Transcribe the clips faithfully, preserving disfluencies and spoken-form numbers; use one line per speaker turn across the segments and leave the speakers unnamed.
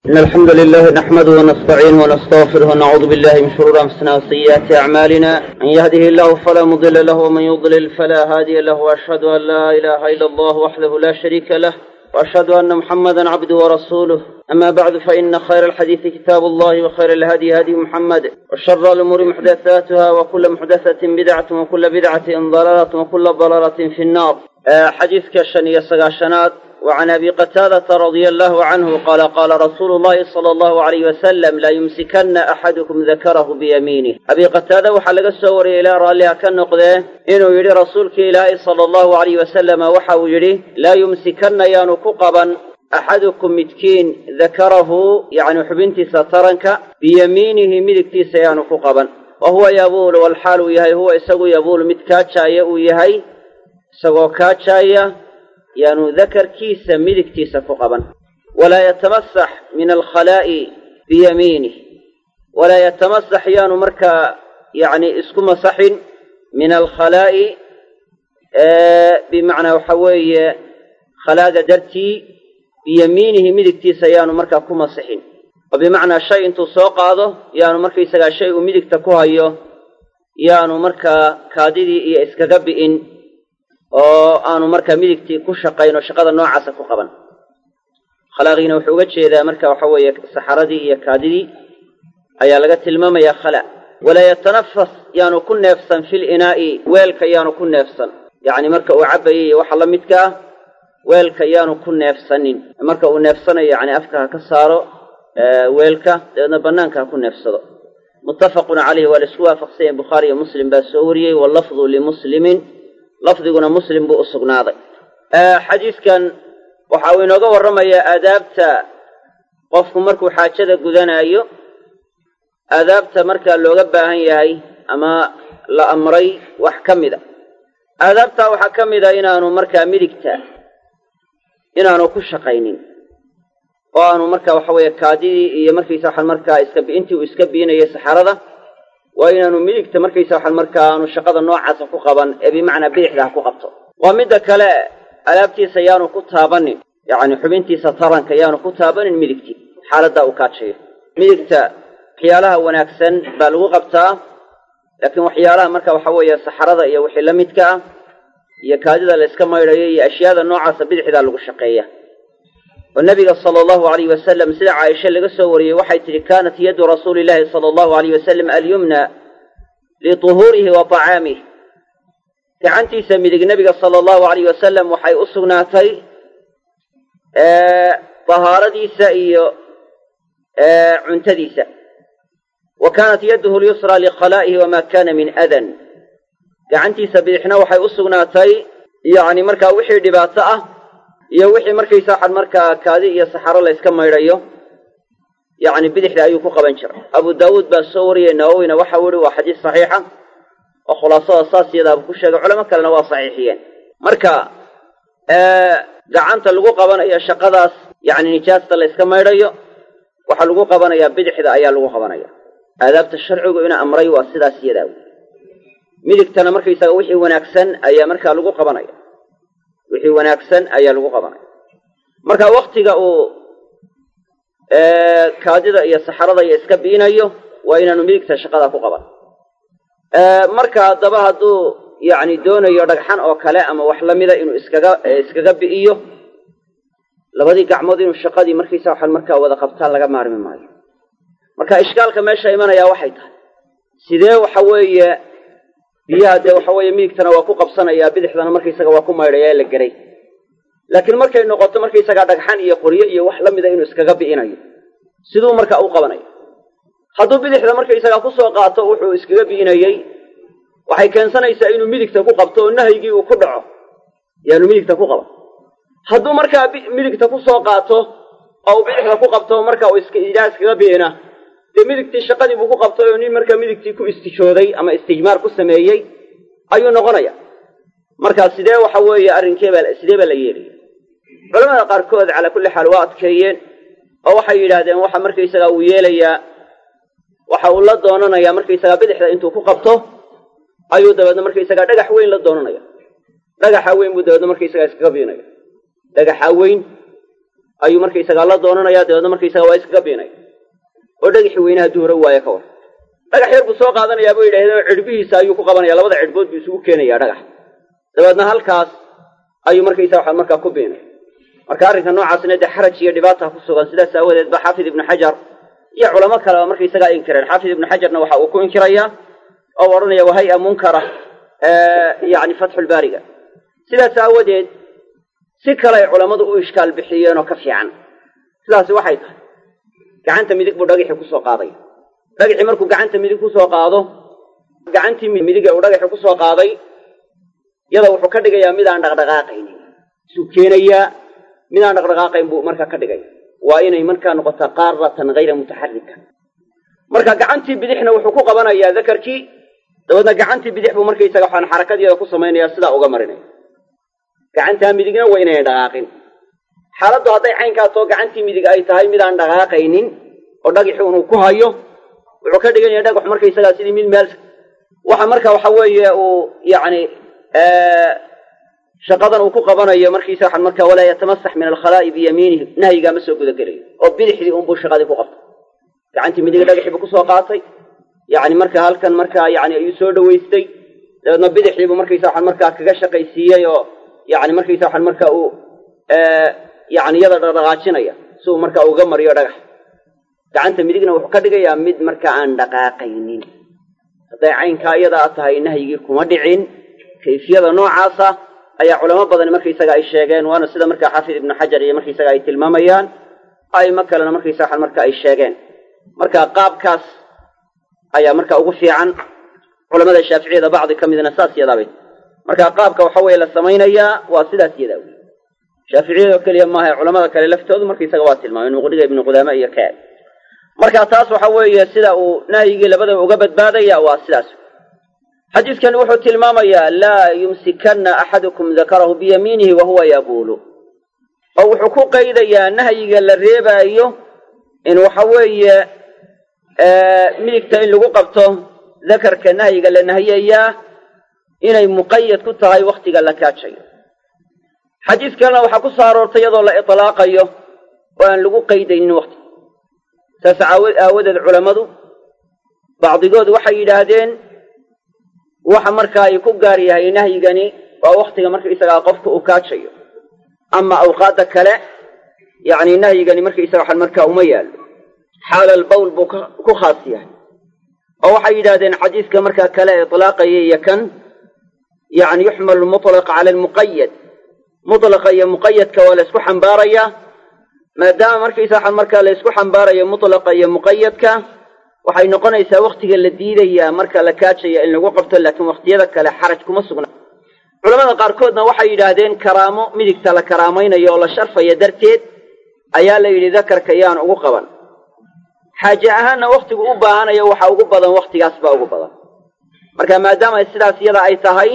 إن الحمد لله نحمده ونستعينه ونستغفره ونعوذ بالله من شرور أنفسنا وسيئات أعمالنا. من يهده الله فلا مضل له ومن يضلل فلا هادي له، وأشهد أن لا إله إلا الله وحده لا شريك له، وأشهد أن محمدا عبده ورسوله. أما بعد، فإن خير الحديث كتاب الله، وخير الهدي هدي محمد، وشر الأمور محدثاتها، وكل محدثة بدعة، وكل بدعة ضلالة، وكل ضلالة في النار. حديث كشنية سقاشنات. وعن أبي قتادة رضي الله عنه قال قال رسول الله صلى الله عليه وسلم: لا يمسكن أحدكم ذكره بيمينه. أبي قتادة وحلق السور إلى رالها كالنقضة إنه يري رسولك إلهي صلى الله عليه وسلم وحاو يري: لا يمسكن يانكقبا أحدكم متكين ذكره، يعني حبنتي سترنك، بيمينه ملكتي سيانكقبا وهو يبول، والحال يهي هو إساقو يبول متكاتشا يهي إساقو كاتشا yaanu dakarkiisa midigtiisa ku qaban. walaa yatamasax min alkhalaa'i biyamiinih, walaa yatamasax yaanu markaa yani isku masaxin min alkhalaa'i bimacnaa waxa weeye khalaaga dartii, biyamiinihi midigtiisa yaanu markaa ku masixin, oo bimacnaa shay intuu soo qaado yaanu markaysagaa shay uu midigta ku hayo yaanu markaa kaadidii iyo iskaga bi'in, oo aanu markaa midigtii ku shaqayno shaqada noocaasa ku qaban. khalaaqiina wuxuu uga jeedaa marka waxa weeye saxaradii iyo kaadidii ayaa laga tilmaamayaa khala. walaa yatanafas yaanu ku neefsan fil inaa'i, weelka yaanu ku neefsan, yacni marka uu cabbayay iyo waxa la midka ah weelka yaanu ku neefsanin. marka uu neefsanayo yacni afka ha ka saaro weelka, dabeedna bannaanka ha ku neefsado. muttafaqun calayhi, waa la isku waafaqsanya, bukhaari iyo muslim baa soo wariyey. wallafdu limuslimin, lafdiguna muslim buu u sugnaaday. xadiiskan waxa uu inooga warramayaa aadaabta qofku markuu xaajada gudanaayo, aadaabta markaa looga baahan yahay ama la amray wax ka mid a. aadaabtaa waxaa ka mid a inaanu markaa midigta inaanu ku shaqaynin, oo aanu markaa waxa weeye kaadidii iyo markaysa waxaan markaa iska intii uu iska biinayay saxarada waa inaanu midigta markaysa waxaan markaa aanu shaqada noocaasa ku qaban, ee bimacnaa bidixda ha ku qabto. waa midda kale, alaabtiisa yaanu ku taabanin, yacni xubintiisa taranka yaanu ku taabanin midigtii xaaladdaa uu kaajayo. midigta waxyaalaha wanaagsan baa lagu qabtaa, laakiin waxyaalaha marka waxa weeye saxarada iyo wixii la midka ah iyo kaadida la iska maydhayo iyo ashyaada noocaasa bidixdaa lagu shaqeeya. oo nabiga sala allahu alayhi wasalam sida caaisha laga soo wariyey waxay tidhi: kaanat yadu rasuuli llaahi sala allahu alayh wasalam alyumna lituhuurihi wa tacaamih. gacantiisa midig nabiga sala allahu alayh wasalam waxay u sugnaatay tahaaradiisa iyo cuntadiisa. wa kaanat yaduhu lyusra likhalaa'ihi wamaa kaana min adan. gacantiisa bidixna waxay u sugnaatay yacni markaa wixii dhibaato ah iyo wixii markaysa waxaan markaa kaadi iyo saxaro la yska maydhayo, yacni bidixda ayuu ku qaban jiray. abu daawuud baa soo wariyey, nawowina waxau yihi waa xadiis saxiixa oo khulaasada saas iyadaaba ku sheegay, culamo kalena waa saxiixiyeen. marka gacanta lagu qabanayo shaqadaas, yacni nijaasta la yska maydhayo, waxaa lagu qabanayaa bidixda ayaa lagu qabanaya. aadaabta sharcigu ina amray waa sidaas iyadaa wey. midigtana markaysaga wixii wanaagsan ayaa markaa lagu qabanaya, wixii wanaagsan ayaa lagu qabanaya. marka waktiga uu kaadida iyo saxarada iyo iska biinayo waa inaanu midigta shaqada ku qaban. marka haddaba hadduu yacni doonayo dhagxan oo kale ama wax lamida inuu iskaga iskaga bi'iyo, labadii gacmood inuu shaqadii markaysa waxaan markaa wada qabtaan laga maarmi maayo. marka ishkaalka meesha imanayaa waxay tahay, sidee waxa weeye biyaha dee waxa weeye midigtana waa ku qabsanayaa, bidixdana markaysaga waa ku maydhayaa la geray. laakiin markay noqoto markaysagaa dhagxan iyo qoryo iyo wax la mida inuu iskaga bi'inayo, siduu markaa u qabanayo? hadduu bidixda markaysagaa kusoo qaato wuxuu iskaga bi'inayey, waxay keensanaysaa inuu midigta ku qabto oo nahyigii uu ku dhaco, yaanu midigta ku qaban. hadduu markaa midigta kusoo qaato oo uu bidixda ku qabto marka uu iska iskaga bi'ina, dee midigtii shaqadii buu ku qabtay oo nin markaa midigtii ku istijooday ama istijmaar ku sameeyey ayuu noqonaya. markaa sidee waxa weeye arrinkeebaa sidee baa la yeelaya? culamada qaarkood calaa kulli xaal waa adkeeyeen oo waxay yidhaahdeen waxa markaysagaa uu yeelayaa, waxa uu la doonanayaa markaysagaa bidixda intuu ku qabto ayuu dabeedna markaysagaa dhagax weyn la doonanaya. dhagaxa weyn buu dabeedna markaysagaa iskaga biinaya. dhagaxa weyn ayuu markaysagaa la doonanayaa dabeedna markaysaga waa iskaga biinay oo dhagaxii weynaha duhura waaye ka war dhagax yar buu soo qaadanayaa buu yidhahdeen cidhbihiisa ayuu ku qabanaya labada cidhbood buu isugu keenayaa dhagax dabeedna halkaas ayuu markaysaga waxaa markaa ku biinay marka arrinka noocaasna dee xaraj iyo dhibaata ku sugan sidaas aawadeed ba xaafid ibnu xajar iyo culamo kaleba markaysagaa inkireen xaafid ibnu xajarna waxa uu ku inkirayaa oo odhanaya wahaya munkara yani fatxulbaariga sidaas aawadeed si kale ay culammadu u ishkaal bixiyeen oo ka fiican sidaasi waxay tahay gacanta midig buu dhagaxii kusoo qaaday dhagaxii markuu gacanta midig kusoo qaado gacantii midige uu dhagaxii kusoo qaaday yada wuxuu ka dhigayaa midaan dhaqdhaqaaqaynin isuu keenayaa midaan dhaqdhaqaaqayn buu markaa ka dhigaya waa inay markaa noqotaa qaaratan hayra mutaxarika marka gacantii bidixna wuxuu ku qabanayaa dakarkii dabeedna gacantii bidix buu markaysaga waxaan xarakadeeda ku samaynayaa sidaa uga marinaya gacantaa midigna waa inayn dhaqaaqin xaaladdu hadday caynkaasoo gacantii midig ay tahay midaan dhaqaaqaynin oo dhagaxii unuu ku hayo wuxuu ka dhiganaya dhagax markaysagaa sidii mid meel waxa marka waxa weeye uu yacni shaqadan uu ku qabanayo markiisa waxaan markaa walaa yatamasax min alkhalaa'i biyamiinihi nahyigaa ma soo gudagelayo oo bidixdii unbuu shaqadii ku qabtay gacantii midiga dhagaxii buu kusoo qaatay yacni marka halkan markaa yani ayuu soo dhawaystay dabeedna bidixdiibuu markaysa waxaan markaa kaga shaqaysiiyey oo yani markaysa waxaan markaa uu yani yada dhaqdhaqaajinaya si uu markaa uga mariyo dhagax gacanta midigna wuxuu ka dhigayaa mid markaa aan dhaqaaqaynin hadday caynkaa iyadaa tahay nahyigii kuma dhicin kayfiyada noocaasa ayaa culamo badan markaysaga ay sheegeen waana sida markaa xaafid ibnu xajar iyo markaysaga ay tilmaamayaan aimo kalena markaysa waxaan marka ay sheegeen marka qaabkaas ayaa marka ugu fiican culamada shaaficiyada bacdi ka midna saas yadaabay marka qaabka waxa weeye la samaynayaa waa sidaas yadaa wey shaaficiyada oo keliya maaha culamada kale laftoodu markaysaga waa tilmaameen muqdiga ibnu qudaama iyo kaad marka taas waxa weeye sida uu nahyigii labadaba uga badbaadaya waa sidaas xadiiskani wuxuu tilmaamayaa laa yumsikanna axadukum dakarahu biyamiinihi wahuwa yabuulu oo wuxuu ku qaydayaa nahyiga la reebaayo in waxa weeye midigta in lagu qabto dakarka nahyiga la nahiyayaa inay muqayad ku tahay wakhtiga la kaajayo xadiis kalena waxaa ku soo aroortay iyadoo la itlaaqayo oo aan lagu qaydaynin wakti saas aawadeed culammadu bacdigood waxay yidhaahdeen waxa markaa ay ku gaar yahay nahyigani waa wakhtiga markaisagaa qofka uu kaajayo ama awqaadda kale yacni nahyigani markaisaga waxan markaa uma yaallo xaala albawl buu ku khaas yahay oo waxay yidhahdeen xadiiska markaa kale itlaaqaya iyo kan yacni yuxmalu lmutlaq cala almuqayad mutlaqa iyo muqayadka waa la ysku xambaarayaa maadaama markaysa waxan markaa la ysku xambaarayo mutlaqa iyo muqayadka waxay noqonaysaa wakhtiga la diidayaa marka la kaajaya in lagu qabto laakiin wakhtiyada kale xaraj kuma sugna culamada qaarkoodna waxay yidhaahdeen karaamo midigta la karaamaynayo oo la sharfaya darteed ayaa la yidhi dakarka yaan ugu qaban xaaje ahaanna wakhtigu u baahanayo waxa ugu badan wakhtigaas baa ugu badan marka maadaama sidaas iyada ay tahay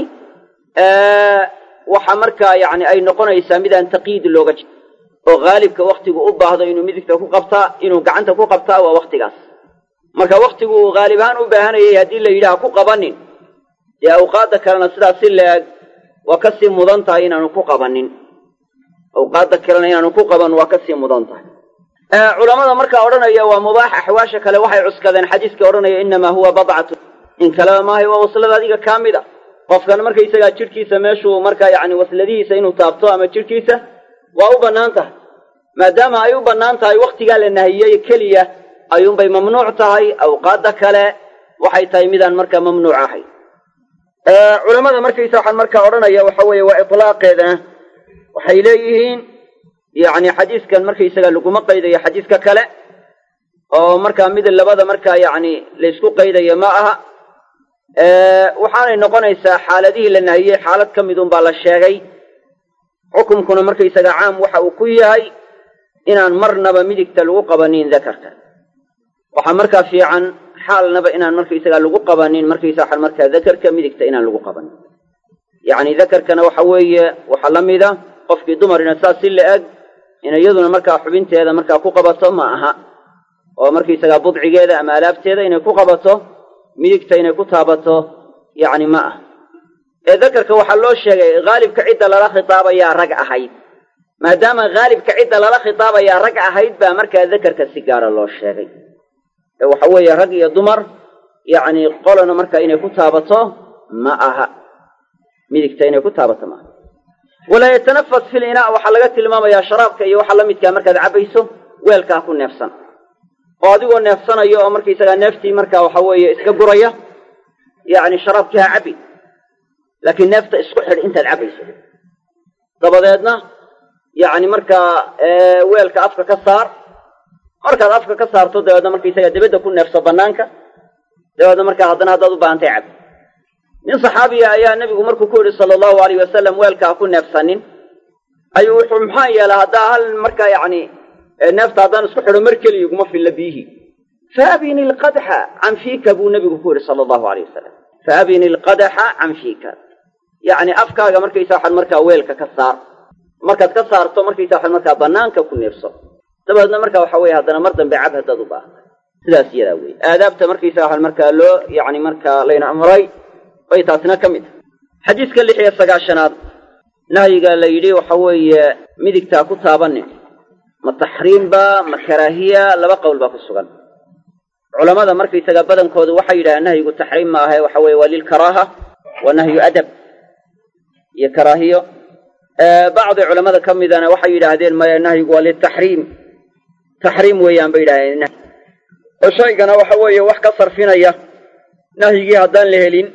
waxa markaa yacni ay noqonaysaa midaan taqiid looga jiro oo haalibka wakhtigu u baahdo inuu midigta ku qabtaa inuu gacanta ku qabtaa waa wakhtigaas marka wakhtigu uu haalib ahaan u baahanayay haddii la yidhaha ku qabanin dee awqaadda kalena sidaas si la-eg waa ka sii mudan tahay inaanu ku qabanin awqaadda kalena inaanu ku qaban waa ka sii mudan tahay culamada markaa odhanaya waa mubaax axwaasha kale waxay cuskadeen xadiiska odhanaya innamaa huwa badcatu in kaleba maahay waa waslada adiga kaa mid a qofkan markaysagaa jidhkiisa meeshuu markaa yacni wasladihiisa inuu taabto ama jidhkiisa waa u bannaan tahay maadaama ay u bannaan tahay wakhtigaa la nahiyey keliya ayuunbay mamnuuc tahay awqaadda kale waxay tahay midaan markaa mamnuuc ahayn culamada markaysa waxaan markaa odhanaya waxa weeye waa itlaaqeedana waxay leeyihiin yacni xadiiskan markaysaga laguma qaydayo xadiiska kale oo markaa mid labada markaa yacni laysku qaydayo ma aha waxaanay noqonaysaa xaaladihii la nahiyey xaalad ka midun baa la sheegay xukumkuna markaysaga caam waxa uu ku yahay inaan marnaba midigta lagu qabanin dakarka waxaa markaa fiican xaalnaba inaan markaysaga lagu qabanin markaysa waxaan markaa dakarka midigta inaan lagu qabanin yacni dakarkana waxa weeye waxaa la mida qofkii dumarina saas si la-eg in iyaduna markaa xubinteeda markaa ku qabato ma aha oo markaysagaa budcigeeda ama alaabteeda inay ku qabato midigta inay ku taabato yacni ma aha ee dakarka waxaa loo sheegay haalibka cidda lala khitaabayaa rag ahayd maadaama haalibka cidda lala khitaabayaa rag ahayd baa markaa dakarka si gaara loo sheegay ee waxa weeye rag iyo dumar yacni qolana markaa inay ku taabato ma aha midigta inay ku taabato maaha walaa yatanafas fil inaa waxaa laga tilmaamayaa sharaabka iyo waxa la midkaa markaad cabbayso weelkaa ku neefsan oo adigoo neefsanayo oo markaysagaa neeftii markaa waxa weeye iska guraya yacni sharaabkii ha cabbi laakiin neefta isku xidh intaad cabbayso dabadeedna yacni markaa weelka afka ka saar markaad afka ka saarto dabeedna markaysagaa dibadda ku neefso bannaanka dabeedna markaa haddana haddaad u baahantay cab nin saxaabiya ayaa nebigu markuu ku yidhi sala allahu alayh wasalam weelka ha ku neefsanin ayuu wuxuu maxaa yeelaa haddaa hal markaa yacni neefta haddaan isku xidho mar keliya iguma filla biyihi faabini alqadxa can fiika buu nebigu ku yidhi sala allahu alayh wasalam faabini alqadaxa can fiika yacni afkaaga markaysa waxaad markaa weelka ka saar markaad ka saarto markaysa waxaad markaa bannaanka ku neefso dabeedna markaa waxa weeye haddana mar dambe cab haddaad u baahantay sidaas iyadaa weeye aadaabta markaysa waxaan markaa loo yacni markaa layna amray bay taasina ka mid xadiiska lix iyo sagaashanaad nahyiga la yidhi waxa weeye midigtaa ku taabanin ma taxriimba ma karaahiya laba qowl baa ku sugan culamada markaysaga badankoodu waxay yidhahaan nahyigu taxriim ma ahe waxa weeye waa lilkaraaha wa nahyu adab iyo karaahiyo bacdi culamada ka midana waxay yidhaahdeen maya nahyigu waa liltaxriim taxriim weeyaan bay yidhahdeen oo shaygana waxa weeye wax ka sarfinaya nahyigii haddaan la helin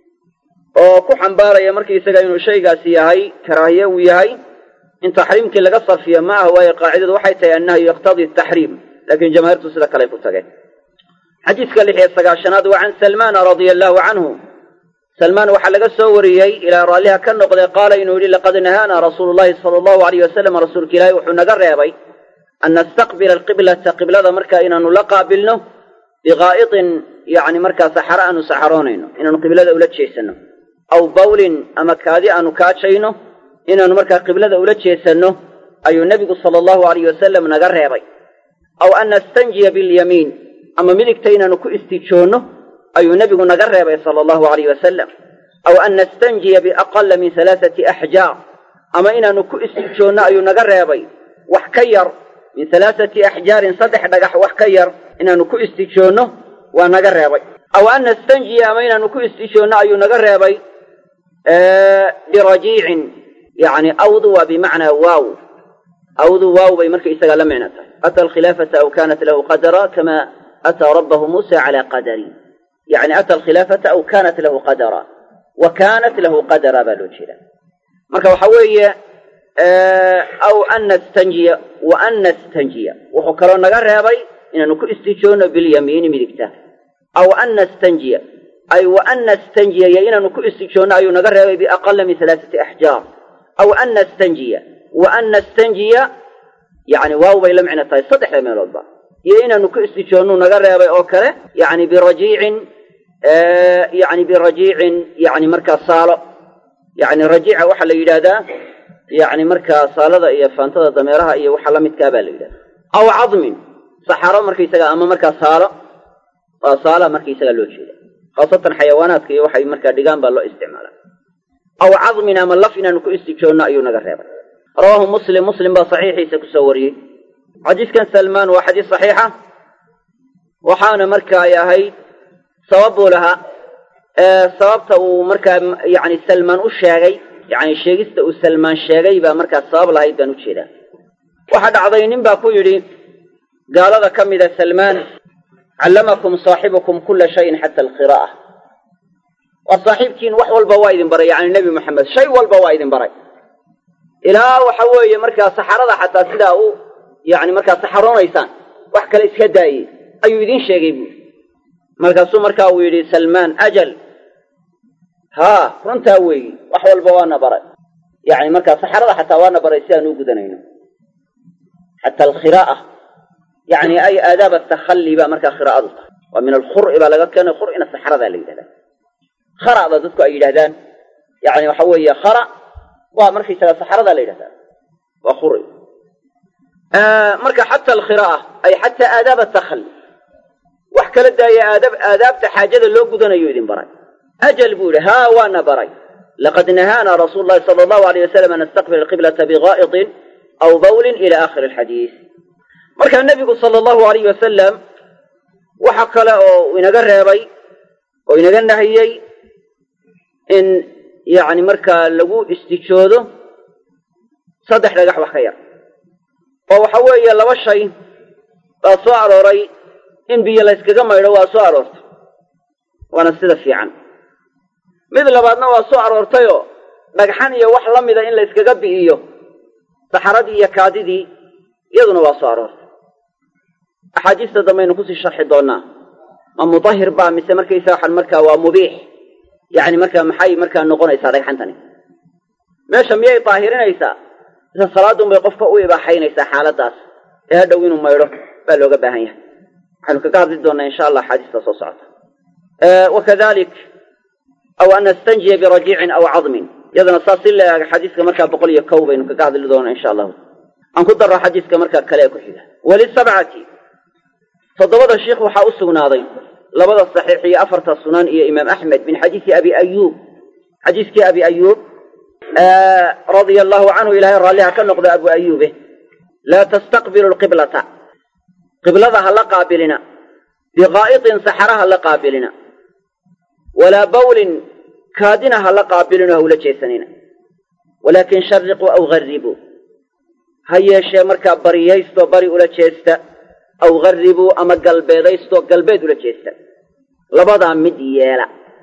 oo ku xambaaraya markaysaga inuu shaygaasi yahay karaahiye uu yahay in taxriimkii laga sarfiyo ma aha waayo qaacidadu waxay tahay annahyu yaqtadii ataxriim laakiin jamaahiirtu sida kale ay ku tageen xadiiska lix iyo sagaashanaad waa can salmaana radia allahu canhu salmaan waxaa laga soo wariyey ilaa raalliha ka noqday qaala inuu yidhi laqad nahaana rasuulu llahi sala allahu alayh wasalam rasuulka ilaahi wuxuu naga reebay an nastaqbila alqiblata qiblada markaa inaanu la qaabilno biqaa'itin yacni markaa saxaro aanu saxaroonayno inaanu qiblada ula jeesanno aw bawlin ama kaadi aanu kaajayno inaanu markaa qiblada ula jeesanno ayuu nebigu sala allahu alayh wasalam naga reebay aw an nastanjiya bilyamiin ama midigta inaanu ku istijoonno ayuu nebigu naga reebay sala allahu alayh wasalam aw an nastanjiya biaqala min halaathati axjaar ama inaanu ku istijoonno ayuu naga reebay wax ka yar min halaathati axjaarin saddex dhagax wax ka yar inaanu ku istijoonno waa naga reebay aw an nastanjiya ama inaanu ku istijoonno ayuu naga reebay birajiicin yacni awdu waa bimacnaa waaw awdu waaw bay marka isagaa la micno tahay ata alkhilaafata aw kanat lahu qadara kama ataa rabbahu muusa calaa qadari yacni ata alkhilaafata aw kanat lahu qadara wa kanat lahu qadara baa loo jeedaa marka waxa weeye aw an nastanjiya wa an nastanjiya wuxuu kaloo naga reebay inaanu ku istijoonno bilyamiini midigta aw an nastanjiya ay wa an nastanjiya iyo inaanu ku istijoonno ayuu naga reebay biaqala min halaathati axjaar aw an nastanjiya wa an nastanjiya yacni waaw bay la micno tahay saddexda meeloodba iyo inaanu ku istijoonnu naga reebay oo kale yacni birajiicin yacni birajiicin yacni markaa saalo yacni rajiica waxaa la yidhaahdaa yacni markaa saalada iyo faantada dameeraha iyo waxa la midkaa baa la yidhahdaa aw cadmin saxaro markaysaga ama markaa saalo waa saala markaysaga loo jeeda khaasatan xayawaanaadka iyo waxay markaa dhigaan baa loo isticmaalaa aw cadmin ama laf inaanu ku istijoonno ayuu naga reebay rawaahu muslim muslim baa saxiixiisa kusoo wariyey xadiiskan salmaan waa xadiis saxiixa waxaana marka ay ahayd sabab buu lahaa sababta uu markaa yacni salmaan u sheegay yacni sheegista uu salmaan sheegay baa markaa sabab lahayd baan u jeedaa waxaa dhacday nin baa ku yidhi gaalada ka mida salmaan callamakum saaxibukum kulla shayin xata alqiraa'a waa saaxiibkiin wax walba waa idin baray yacni nebi moxamed shay walba waa idin baray ilaa waxa weeye markaa saxarada xataa sidaa u yacni markaa saxaroonaysaan wax kale iska daayey ayuu idiin sheegay buuri markaasuu markaa uu yidhi salmaan ajal haa runtaa weeyi wax walba waana baray yacni markaa saxarada xataa waana baray si aan u gudanayno xata alkhiraa'a yacni ay aadaab atakhalli baa markaa khiraa'adu tahay waa min alkhur'i baa laga keenay khur'ina saxaradaa la yidhahdaa khara'da dadku ay yidhahdaan yacni waxa weeye khara' waa markaysaga saxaradaa la yidhahdaa waa khur'i marka xata alkhiraa'a ay xataa aadaab atakhalli wax kala daaya aadaab aadaabta xaajada loo gudanayo idin baray ajal buu yidhi haa waana baray laqad nahaana rasuulu llahi sala allahu alayh wasalam an nastaqbila alqiblata bigaa'itin aw bawlin ila aakhiri alxadiis. markaa nebigu sala allahu alayh wasalam waxa kale oo inaga reebay oo inaga nahiyey in yacni markaa lagu istijoodo saddex dhagax wax ka yar oo waxa weeye laba shay baa soo arooray in biyo la yskaga maydho waa soo aroortay waana sida fiican. mid labaadna waa soo aroortayoo dhagxan iyo wax la mida in la yskaga bi'iyo saxaradii iyo kaadidii iyaduna waa soo aroortay. axaadiista dambaynu kusii sharxi doonaa ma mutahhir baa mise markaysa waxaan markaa waa mubiix, yacni markaa maxay markaa noqonaysaa dhagxantani meesha miyay daahirinaysaa mise salaadun bay qofka u ibaaxaynaysaa xaaladdaas ee hadhow inuu maydho baa looga baahan yahay. waxaynu kaga hadli doonaa insha allah axaadiista soo socota. wakadalik aw an nastanjiya birajiicin aw cadmin, iyadana saas si leeg xadiiska markaa boqol iyo kow baynu kaga hadli doonaa insha allahu. aan ku darro xadiiska markaa kale ee ku xiga. walisabcati toddobada sheikh waxaa u sugnaaday labada saxiix iyo afarta sunan iyo imaam axmed min xadiisi abi ayuub, xadiiskii abi ayuub radia allahu canhu ilaahay raalliha ka noqda abu ayuube, laa tastaqbilu lqiblata, qiblada ha la qaabilina, biqaa'itin saxara ha la qaabilina, walaa bawlin kaadina ha la qaabilino ha ula jeesanina, walaakin shariquu aw garribuu, ha yeeshee markaa bariyaysto bari ula jeesta, aw garribuu ama galbeedaysto galbeed ula jeesta, labadaa mid yeela.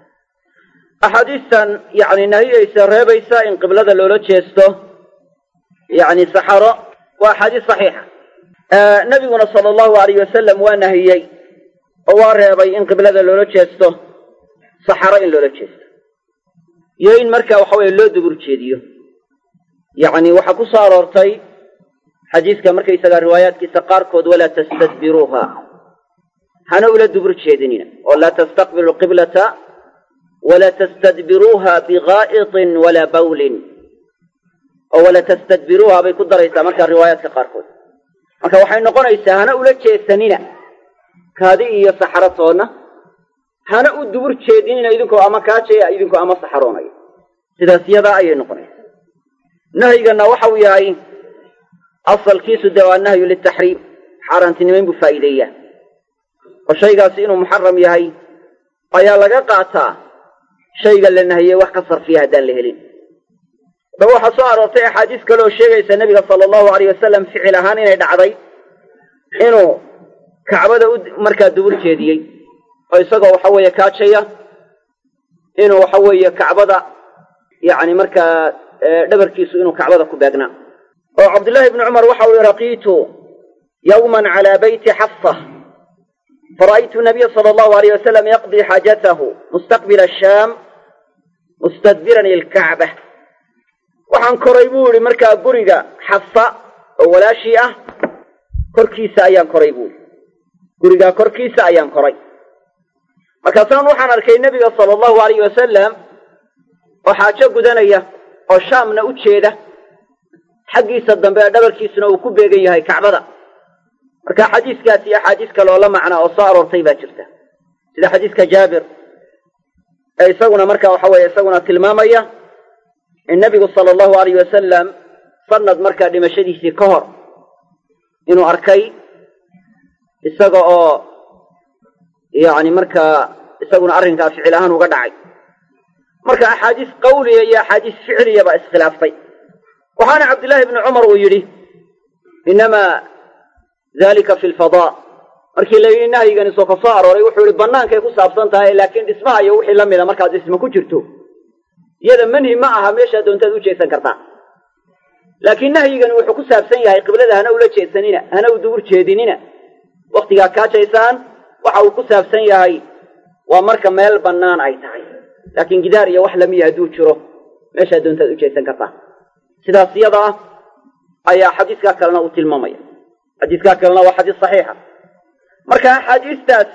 axaadiistan yacni nahiyaysa reebaysa in qiblada loola jeesto yacni saxaro waa axaadiis saxiixa. nabiguna sala allahu alayh wasalam waa nahiyey oo waa reebay in qiblada loola jeesto saxaro in loola jeesto iyo in markaa waxa weye loo dubur jeediyo. yacni waxaa ku soo aroortay xadiiska markaysagaa riwaayaadkiisa qaarkood walaa tastadbiruuha, hana ula dubur jeedinina oo laa tastaqbilu lqiblata walaa tastadbiruuha bigaa'itin walaa bawlin, oo walaa tastadbiruuha bay ku daraysaa markaa riwaayaadka qaarkood. marka waxay noqonaysaa hana ula jeesanina kaadi iyo saxaro toonna, hana u dubur jeedinina idinkoo ama kaajaya idinkoo ama saxaroonaya, sidaas yadaa ayay noqonaysaa. nahyigana waxa uu yahay asalkiisu dee waa nahyu litaxriim, xaaraantinimayn buu faa'iideeyaa oo shaygaasi inuu muxaram yahay ayaa laga qaataa shayga la nahiyey wax ka sarfiya haddaan la helin. ba waxaa soo aroortay axaadiis kale oo sheegaysa nebiga sala allahu alayh wasalam ficil ahaan inay dhacday inuu kacbada u markaa dubur jeediyey oo isagoo waxa weeye kaajaya inuu waxa weeye kacbada yacni markaa dhabarkiisu inuu kacbada ku beegnaa. oo cabdullaahi ibni cumar waxa uu raqiitu yawman calaa beyti xafsa fara'aytu nabiya sala allahu alayh wasalam yaqdii xaajatahu mustaqbila ashaam mustadbiran ilkacba. waxaan koray buu ihi markaa guriga xafsa oo walaashii ah korkiisa ayaan koray buu ihi gurigaa korkiisa ayaan koray. markaasaan waxaan arkay nebiga sala allahu alayh wasalam oo xaajo gudanaya oo shaamna u jeeda, xaggiisa dambe ee dhabarkiisuna uu ku beegan yahay kacbada. marka xadiiskaas iyo axaadiis kale oo la macnaa oo soo aroortay baa jirta, sida xadiiska jaabir ee isaguna marka waxa weeye isaguna tilmaamaya in nebigu sala allahu alayh wasalam sanad markaa dhimashadiisii ka hor inuu arkay isaga oo yacni markaa isaguna arrinkaa ficil ahaan uga dhacay. marka axaadiis qawliya iyo axaadiis ficliya baa iskhilaaftay. waxaana cabdillaahi ibni cumar uu yidhi innamaa dalika fi lfadaa, markii la yidhi nahyigani soo ka soo arooray wuxuu yihi bannaankay ku saabsan tahay, laakiin dhismaha iyo wixii la mida markaad dhisma ku jirto iyada manhi ma aha, meeshaa doontaad u jeesan kartaa. laakiin nahyigani wuxuu ku saabsan yahay qiblada hana ula jeedsanina, hana u dubur jeedinina waktigaa kaajaysaan. waxa uu ku saabsan yahay waa marka meel bannaan ay tahay, laakiin gidaar iyo wax lamiya hadduu jiro meeshaa doontaad u jeesan kartaa. sidaas iyada ah ayaa xadiiskaa kalena uu tilmaamaya. xadiiskaa kalena waa xadiis saxiixa. marka axaadiistaas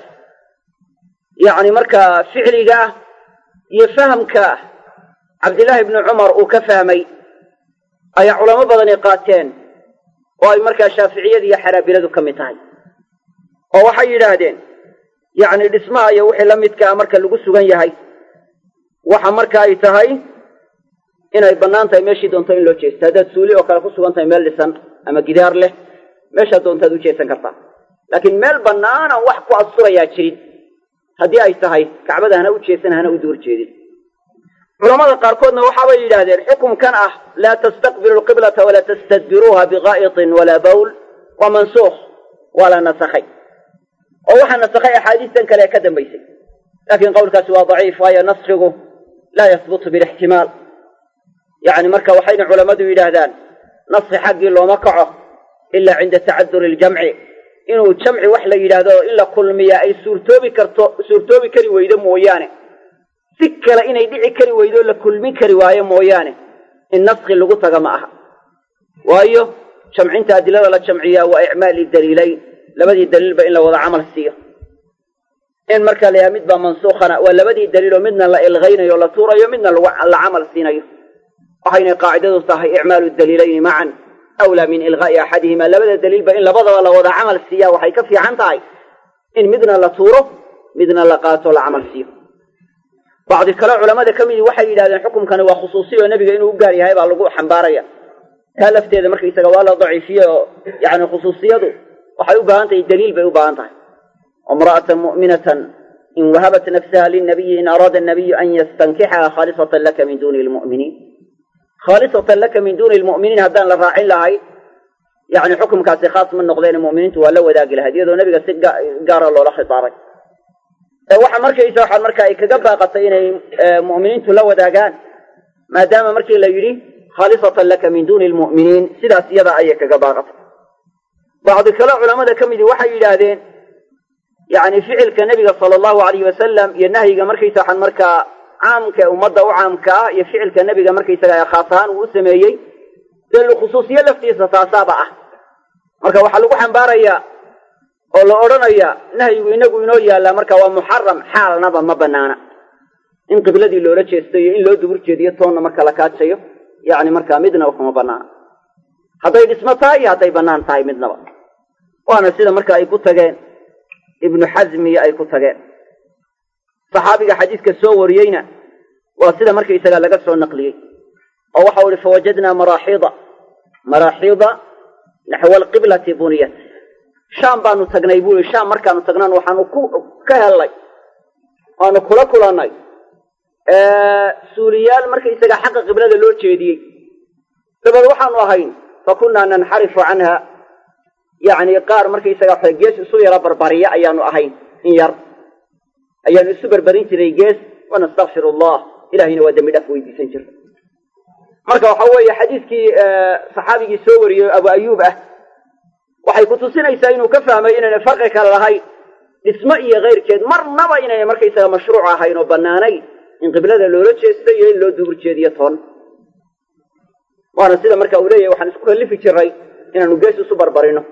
yacni markaa ficliga ah iyo fahamka cabdillaahi ibni cumar uu ka fahmay ayaa culamo badani qaateen oo ay markaa shaaficiyada iyo xanaabiladu ka mid tahay. oo waxay yidhaahdeen yacni dhismaha iyo wixii la midkaa marka lagu sugan yahay waxa marka ay tahay inay bannaan tahay meeshii doonto in loo jeesto. haddaad suuli oo kale ku sugan tahay meel dhisan ama gidaar leh meeshaa doontaad u jeesan kartaa laakiin meel bannaan aan wax ku asturayaa jirin haddii ay tahay kacbada hana u jeesan hana u duur jeedin culamada qaarkoodna waxaabay yidhaahdeen xukumkan ah laa tastaqbilu lqiblata walaa tastadbiruuha bigaa'itin walaa bawl waa mansuukh waa la nasakhay oo waxaa nasakhay axaadiistan kale ee ka dambaysay laakiin qowlkaasi waa daciif waayo naskhigu laa yahbutu bilixtimaal yacni marka waxayna culammadu yidhaahdaan naskhi xaggii looma kaco ilaa cinda tacaduri iljamci inuu jamci wax la yidhaahdo in la kulmiya ay suurtoobi karto suurtoobi kari weydo mooyaane si kale inay dhici kari weydo la kulmin kari waayo mooyaane in naskhi lagu taga ma aha waayo jamcinta adilada la jamciyaa waa icmaali daliilayn labadii daliilba in la wada camal siiyo in markaa la yahay mid baa mansuukhana waa labadii daliiloo midna la ilgaynayo la tuurayo midna la camal siinayo waxaynay qaacidadu tahay icmaalu daliilayni macan awlaa min ilqaa'i axadihima labada daliilba in labadaba la wada camal siiyaa waxay ka fiican tahay in midna la tuuro midna la qaato la camal siiyo bacdi kale culamada ka midii waxay yidhahdeen xukumkani waa khusuusiyo nebiga inuu u gaar yahay baa lagu xambaaraya taa lafteeda markaysaga waa la daciifiye oo yacni khusuusiyadu waxay u baahan tahay daliil bay u baahan tahay imra'atan mu'minatan in wahabat nafsaha lilnabiyi in araada annabiyu an yastankixaha khaalisatan laka min duuni lmu'miniin khaalisatan laka min duuni lmu'miniin haddaan la raacin lahay yacni xukumkaasi khaas ma noqdeen mu'miniintu waa la wadaagi lahayd iyadoo nebiga si gaara loola khitaabay ee waxa markaysa waxaa marka ay kaga baaqatay inay mu'miniintu la wadaagaan maadaama markii la yidhi khaalisatan laka min duuni lmu'miniin sidaas iyada ayay kaga baaqatay bacdi kale culamada ka midii waxay yidhaahdeen yacni ficilka nebiga sala allahu alayhi wasalam iyo nahyiga markaysa waxaan markaa caamka ee ummadda u caamka ah iyo ficilka nebiga markaysaga khaas ahaan uu u sameeyey dee khusuusiye laftiisa taasaaba ah marka waxaa lagu xambaarayaa oo la odhanayaa nahyigu inagu inoo yaallaa marka waa muxaram xaalnaba ma banaana in qibladii loola jeesto iyo in loo dubur jeediyo toonna marka la kaajayo yacni markaa midnaba kuma banaana hadday dhismo tahay iyo hadday bannaan tahay midnaba waana sida marka ay ku tageen ibnu xasmiyo ay ku tageen saxaabiga xadiidka soo wariyeyna waa sida markaysaga laga soo naqliyey oo waxau ihi fawajadnaa maraaxiida maraaxiida naxwa alqiblati buniyat shaam baanu tagnay buu ihi shaam markaanu tagnaan waxaanu ku ka hellay waanu kula kulannay suuliyaal markaysaga xagga qiblada loo jeediyey dabeed waxaanu ahayn fa kunnaa nanxarifu canha yacni qaar markaysaga waxa gees isu yara barbariya ayaanu ahayn in yar ayaanu isu barbarin jiray gees wanastakfir allah ilahayna waa dembi dhaf weydiisan jirta marka waxa weeye xadiidkii saxaabigii soo wariyey abu ayuub ah waxay ku tusinaysaa inuu ka fahmay inayna farqi kale lahayn dhismo iyo kayrkeed marnaba inayna markaysaga mashruuc ahayn oo bannaanayn in qiblada loola jeesto iyo in loo dubur jeediyo toon waana sida marka uu leeyahay waxaan isku kallifi jiray inaanu gees isu barbarino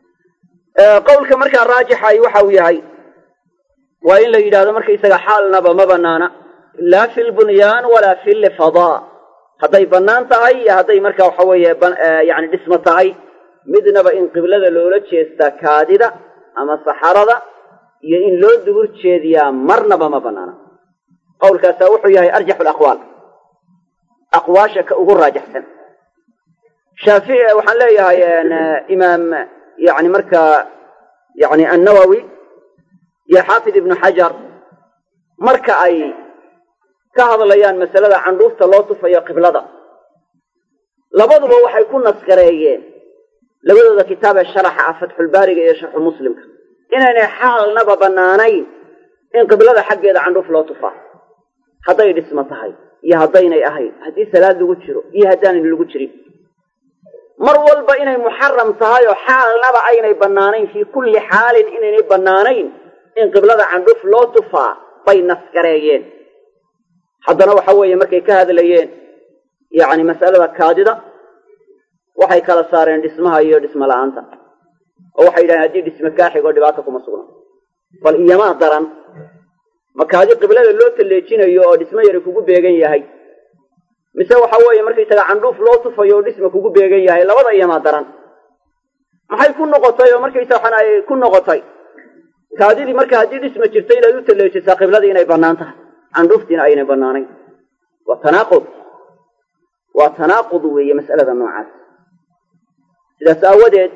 qowlka markaa raajixay waxa uu yahay waa in la yidhaahdo markaysaga xaalnaba ma banaana laa fi lbunyaan walaa fi lfadaa hadday bannaan tahay iyo hadday marka waxa weeye yani dhismo tahay midnaba in qiblada loola jeestaa kaadida ama saxarada iyo in loo dubur jeediyaa marnaba ma banaana qowlkaasaa wuxuu yahay arjaxu alaqwaal aqwaasha ka ugu raajaxsan shaafici waxaan leeyahay imaam yani markaa yani annawowi iyo xaafid ibnu xajar marka ay ka hadlayaan masalada candhuufta loo tufayo qiblada labaduba waxay ku naskareeyeen labadooda kitaabee sharaxa ah fatxulbaariga iyo sharxu muslimka inaynay xaalnaba bannaanayn in qiblada xaggeeda candhuuf loo tufaa hadday dhismo tahay iyo haddaynay ahayn haddii salaad lagu jiro iyo haddaanan lagu jirin mar walba inay muxaram tahay oo xaalnaba aynay bannaanayn fii kulli xaalin inaynay bannaanayn in qiblada candhuuf loo tufaa bay naskareeyeen haddana waxa weeye markay ka hadlayeen yacni mas'alada kaadida waxay kala saareen dhismaha iyo dhismo la-aanta oo waxay yidhahdeen haddii dhisme kaa xigoo dhibaata kuma sugna bal iyamaa daran ma kaadi qiblada loo talleejinayo oo dhismo yari kugu beegan yahay mise waxa weeye markaysaga candhuuf loo tufayo oo dhisma kugu beegan yahay labada iyamaa daran maxay ku noqotay oo markaysa waxaan ay ku noqotay kaadidii marka haddii dhisma jirta inaad u talleejisaa qibladii inay bannaan tahay candhuuftiina aynay bannaanayn waa tanaaqud waa tanaaqud weeye mas'alada noocaas sidaas aawadeed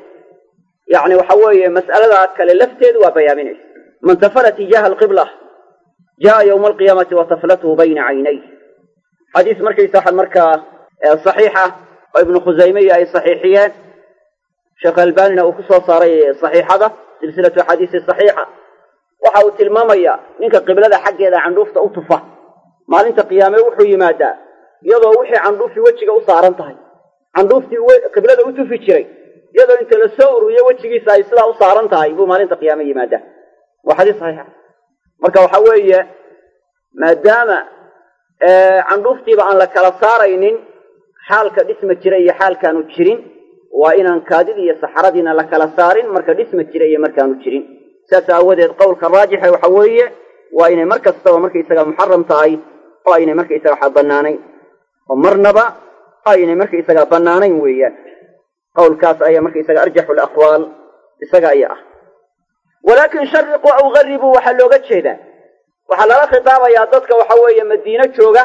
yani waxa weeye mas'alada kale lafteedu waa bayaaminaysa man tafala tijaha alqibla jaa yawma alqiyaamati wa taflatuhu bayna caynayh xadiis markaysa waxaan markaa saxiixa oo ibnu khusaymiya ay saxiixiyeen sheekh albanina uu ku soo saaray saxiixada silsilatu axaadiisi saxiixa waxa uu tilmaamayaa ninka qiblada xaggeeda candhuufta u tufa maalinta qiyaame wuxuu yimaadaa iyadoo wixii candhuufii wejiga u saaran tahay candhuuftii qiblada u tufi jiray iyadoo inta la soo ururiyo wejigiisa ay sidaa u saaran tahay buu maalinta qiyaame yimaadaa waa xadiis saxiixa marka waxa weeye maadaama candhuuftiiba aan la kala saaraynin xaalka dhisma jira iyo xaalkaanu jirin waa inaan kaadidii iyo saxaradiina la kala saarin marka dhisma jira iyo markaanu jirin saas aawadeed qowlka raajixa waxa weeye waa inay mar kastaba markaysaga muxaram tahay oo aynay markaysaga waxa bannaanayn oo marnaba aynay markaysaga bannaanayn weeyaan qowlkaas ayaa markaysaga arjaxu alaqwaal isaga aya ah walaakin shariquu aw garibuu waxaa looga jeedaa waxaa lala khitaabayaa dadka waxa weeye madiino jooga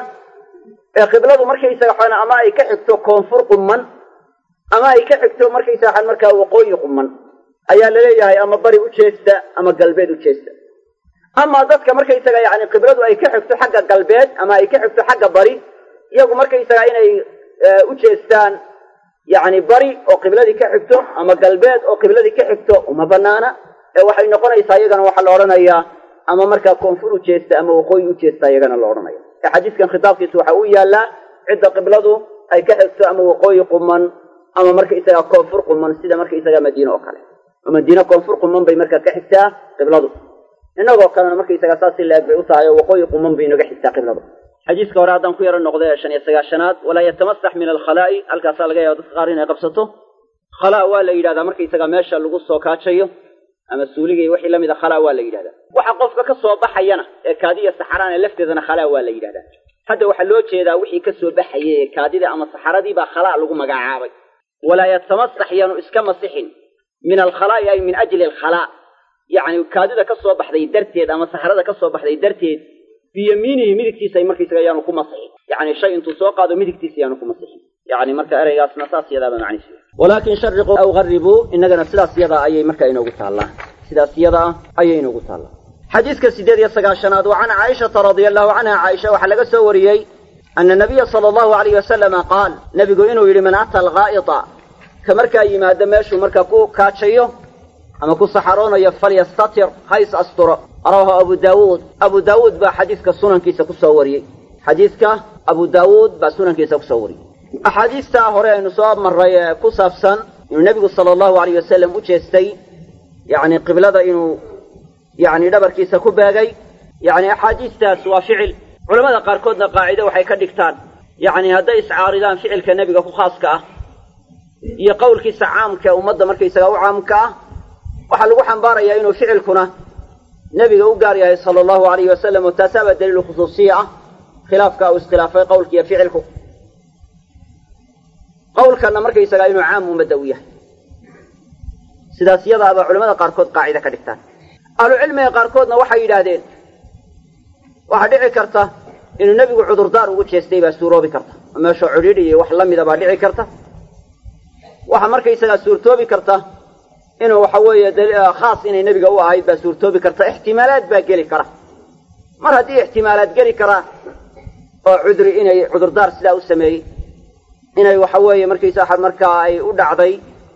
ee qibladu markaysaga waxaan ama ay ka xigto koonfur qumman ama ay ka xigto markaysaga waxaan markaa waqooyi qumman ayaa laleeyahay ama bari u jeesta ama galbeed u jeesta ama dadka markaysaga yani qibladu ay ka xigto xagga galbeed ama ay ka xigto xagga bari iyagu markaysaga inay u jeestaan yani bari oo qibladii ka xigto ama galbeed oo qibladii ka xigto uma banaana ee waxay noqonaysaa iyagana waxaa la odhanayaa ama markaa koonfur u jeesta ama waqooyi u jeesta iyagana la odhanaya ee xadiiskan khitaabkiisu waxa uu yaallaa cidda qibladu ay ka xigto ama waqooyi quman ama markaysaga koonfur quman sida markaysaga madiine oo kale madiine koonfur quman bay markaa ka xigtaa qibladu inagoo kalena markaysaga saas si la-eg bay u tahay oo waqooyi quman bay inaga xigtaa qibladu xadiiska hore haddaan ku yaro noqday ee shan iyo sagaashanaad walaa yatamasax min alkhalaa'i halkaasaa laga yaaba dadka qaar inay qabsato khalaa waa la yidhahdaa markaysaga meesha lagu soo kaajayo ama suuliga iyo wixii lamid a khalaa waa la yidhahdaa waxa qofka ka soo baxayana ee kaadiya saxaraan ee lafteedana khalaa waa la yidhahdaa hadda waxaa loo jeedaa wixii ka soo baxayay ee kaadida ama saxaradii baa khalaa lagu magacaabay walaa yatamasax yaanu iska masixin min alkhalaa'i ay min ajli alkhalaa yacni kaadida ka soo baxday darteed ama saxarada ka soo baxday darteed biyamiinihi midigtiisa ay markaysaga yaanu ku masixin yacni shay intuu soo qaado midigtiisa yaanu ku masixin yacni marka ereygaasna saas yadaaba macnihiisu walaakin shariquu aw garibuu innagana sidaas yadaa ayay markaa inoogu taallaa sidaas yadaa ayay inoogu taallaa xadiiska siddeed iyo sagaashanaad wa can caaishata radia allahu canha caaisha waxaa laga soo wariyey ana nabiya sala allahu alayh wasalama qaal nabigu inuu yidhi man ata alghaa'ita ka markaa yimaado meeshuu markaa ku kaajayo ama ku saxaroonayo falyastatir hays asturo rawaahu abu daawuud abu daawuud baa xadiiska sunankiisa ku soo wariyey xadiiska abu daawuud baa sunankiisa ku soo wariyey axaadiistaa hore aynu soo marray ee ku saabsan inuu nebigu sala allahu alayh wasalam u jeestay yacni qiblada inuu yacni dhabarkiisa ku beegay yacni axaadiistaas waa ficil culamada qaarkoodna qaacide waxay ka dhigtaan yacni hadday iscaaridaan ficilka nebiga ku khaaska ah iyo qowlkiisa caamka ee ummadda markaysaga u caamka ah waxaa lagu xambaarayaa inuu ficilkuna nebiga u gaar yahay sala allahu alayhi wasalam oo taasaaba daliilu khusuusiya ah khilaafka uu iskhilaafay qowlkiiyo ficilku qowlkanna markaysagaa inuu caam ummadda u yahay sidaas yadaaba culamada qaarkood qaacide ka dhigtaan ahlucilmiga qaarkoodna waxay yidhaahdeen waxaa dhici karta inuu nebigu cudurdaar ugu jeestay baa suuroobi karta meeshoo cidhiidhi iyo wax la mida baa dhici karta waxaa markaysagaa suurtoobi karta inuu waxa weeye khaas inay nebiga u ahayd baa suurtoobi karta ixtimaalaad baa geli kara mar haddii ixtimaalaad geli karaa oo cudri inay cudurdaar sidaa u sameeyey inay waxa weeye markaysa waxaa markaa ay u dhacday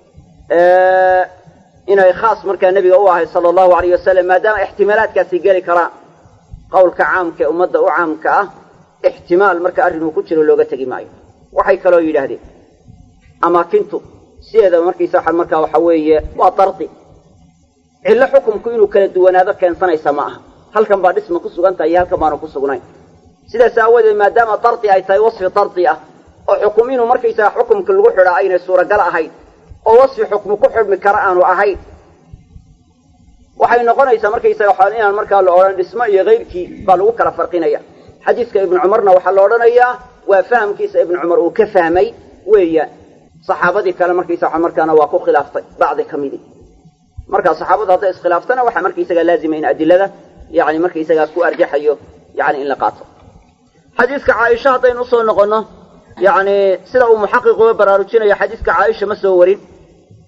inay khaas markaa nebiga u ahayd sala allahu alayh wasalam maadaama ixtimaalaadkaasi geli karaan qowlka caamka ee ummadda u caamka ah ixtimaal marka arrinuu ku jiro looga tegi maayo waxay kaloo yidhaahdeen amaakintu sideedaba markaysa waxaa markaa waxa weeye waa dardi cillo xukumku inuu kala duwanaado keensanaysa ma aha halkan baa dhisma ku sugan tahay iyo halkan baanu ku sugnayn sidaas aawadeed maadaama dardi ay tahay wasfi dardi ah oo xukum inuu markaysaga xukumka lagu xidhaa aynay suuragal ahayn oo wasfi xukmu ku xidhmi kara aanu ahayn waxay noqonaysaa markaysaga waxaa inaan markaa la odhan dhismo iyo kayrkii baa lagu kala farqinaya xadiiska ibnu cumarna waxaa la odhanayaa waa fahamkiisa ibnu cumar uu ka fahmay weeyaan saxaabadii kale markaysa waxa markaana waa ku khilaaftay bacdi ka midi markaa saxaabadu hadday iskhilaaftana waxaa markaysaga laazima in adilada yani markaysagaa ku arjaxayo yani in la qaato xadiiska caaisha haddaynu usoo noqonno yani sida uu muxaqiq uga baraarujinayo xadiiska caaisha ma soo warin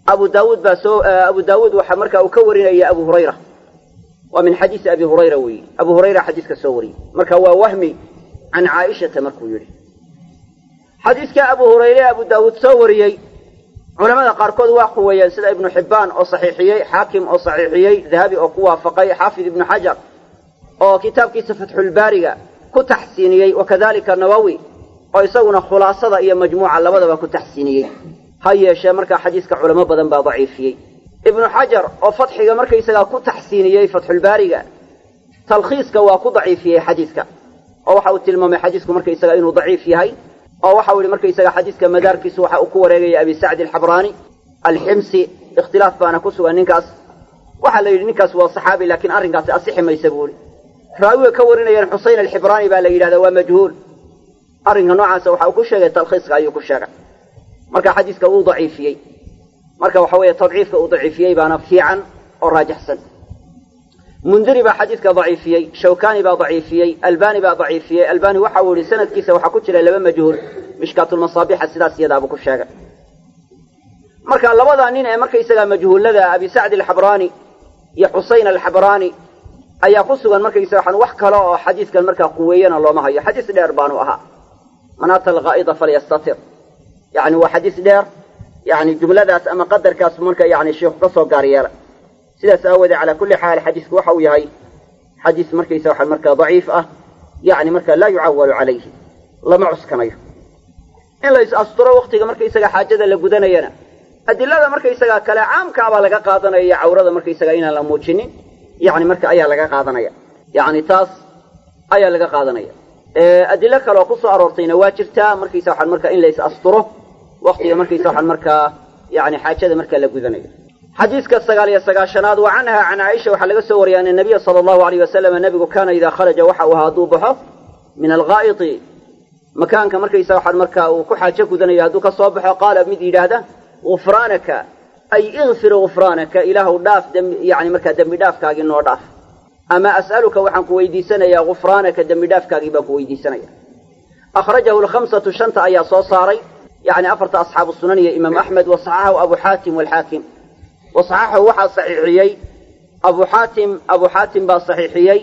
أبو داود باسو أبو داود وحمرك أو كورنا يا أبو هريرة ومن حديث أبي هريرة وي أبو هريرة حديث كسوري مركا هو وهمي عن عائشة مركو يري حديث كأبو هريرة أبو داود سوري علماء قاركود واقويا سيد ابن حبان أو صحيحيي حاكم أو صحيحيي ذهبي أو قوة فقيه حافظ ابن حجر أو كتاب كيس فتح الباري كتحسينيي وكذلك النووي أو يسوون خلاصة إيا مجموعة لبدا كتحسينيي هاي شيء مركا حديث كعلماء بدن با ضعيفيي ابن حجر أو فتح مركا يسقى كتحسينيي فتح الباري تلخيص كوا كضعيفيي حديثك أو حاول تلمم حديثك مركا يسقى إنه ضعيف هاي أو حاول مركا يسقى حديثك مداركس وحا أكوريغي أبي سعد الحبراني الحمصي اختلاف بانا كسو نينكاس waxa la yiri ninkaas waa saxaabi laakiin arrinkaas asixi ma isabuuli raawiga ka warinayaan Husayn al-Hibrani baa la yiraahdaa waa majhuul arrinka noocaas waxa uu ku sheegay talxiiska ayuu ku sheegay marka xadiiska uu daciifiyay marka waxa weeye tadciifka uu daciifiyay baana fiican oo raajixsan mundiri baa xadiiska daciifiyay shawkani baa daciifiyay albani baa daciifiyay albani waxa uu yiri sanadkiisa waxa ku jira laba majhuul mishkatul masaabih sidaas iyada buu ku sheegay marka labada nin ee markay isaga majhuulada abi sa'd al-Hibrani يا حسين الحبراني أي قصوا المركز يسرحن وحكلا أو حديث كان مركز قوينا الله ما هي حديث دير بانو أها مناط الغائضة فليستطر يعني هو حديث دير يعني جملة ذات أما قدر كاس مركز يعني الشيخ قصوا قاريرة سيدا سأود على كل حال حديث وحوي هاي حديث مركز يسرحن مركز ضعيف أه يعني مركز لا يعول عليه لا معس كنيه إلا يسأسطر وقتك مركز يسرح حاجة لقدنا ينا adilada markay isaga kala caamka aba laga qaadanaya awrada markay isaga inaan la muujinin yaani marka ayaa laga qaadanaya yaani taas ayaa laga qaadanaya ee adilla kale oo ku soo aroortayna waa jirtaa markay isaga waxan marka in la is asturo waqtiga markay isaga waxan marka yaani xaajada marka la gudanayo xadiiska sagaal iyo sagaashanaad wa anha an Aisha waxa laga soo wariyay in nabiga sallallahu alayhi wasallam nabigu kana ida kharaja waxa uu haaduu baxo min al-ghaa'it makaanka markay isaga waxan marka uu ku xaajo gudanayo haduu ka soo baxo qaala mid yiraahda غفرانك أي اغفر غفرانك إله داف دم يعني مركا دم داف كاغي نو داف أما أسألك وحن كويدي سنة يا غفرانك دم داف كاغي با كويدي سنة أخرجه الخمسة شنطة أي صوصاري يعني أفرت أصحاب السنن يا إمام أحمد وصححه أبو حاتم والحاكم وصححه وحا صحيحيي أبو حاتم أبو حاتم با صحيحيي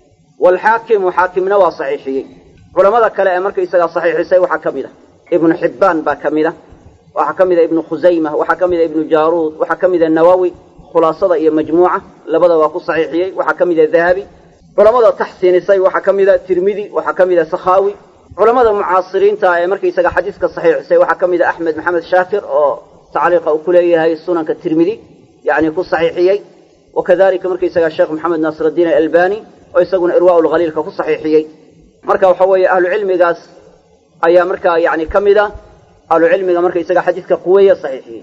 والحاكم وحاكم نوا صحيحيي علماء كلا مركا يسغى صحيحي سي وحا كميده ابن حبان با كميده وحكم ذا ابن خزيمة وحكم ذا ابن جارود وحكم ذا النووي خلاصة إيه مجموعة لبدا واقو صحيحيي وحكم ذا الذهبي علماء تحسين سي وحكم ذا الترمذي وحكم ذا سخاوي علماء معاصرين تا مركي سجى حديث كصحيح سي وحكم ذا أحمد محمد شاكر أو تعليق أو كلية هاي السنن كالترمذي يعني يكون صحيحيي وكذلك مركي سجى الشيخ محمد ناصر الدين الألباني ويسقون إرواء الغليل كفو صحيحيي مركا وحوي أهل العلم قاس أي مركا يعني كم ذا قالوا علمي مركي يسقى حديثك قوية صحيحين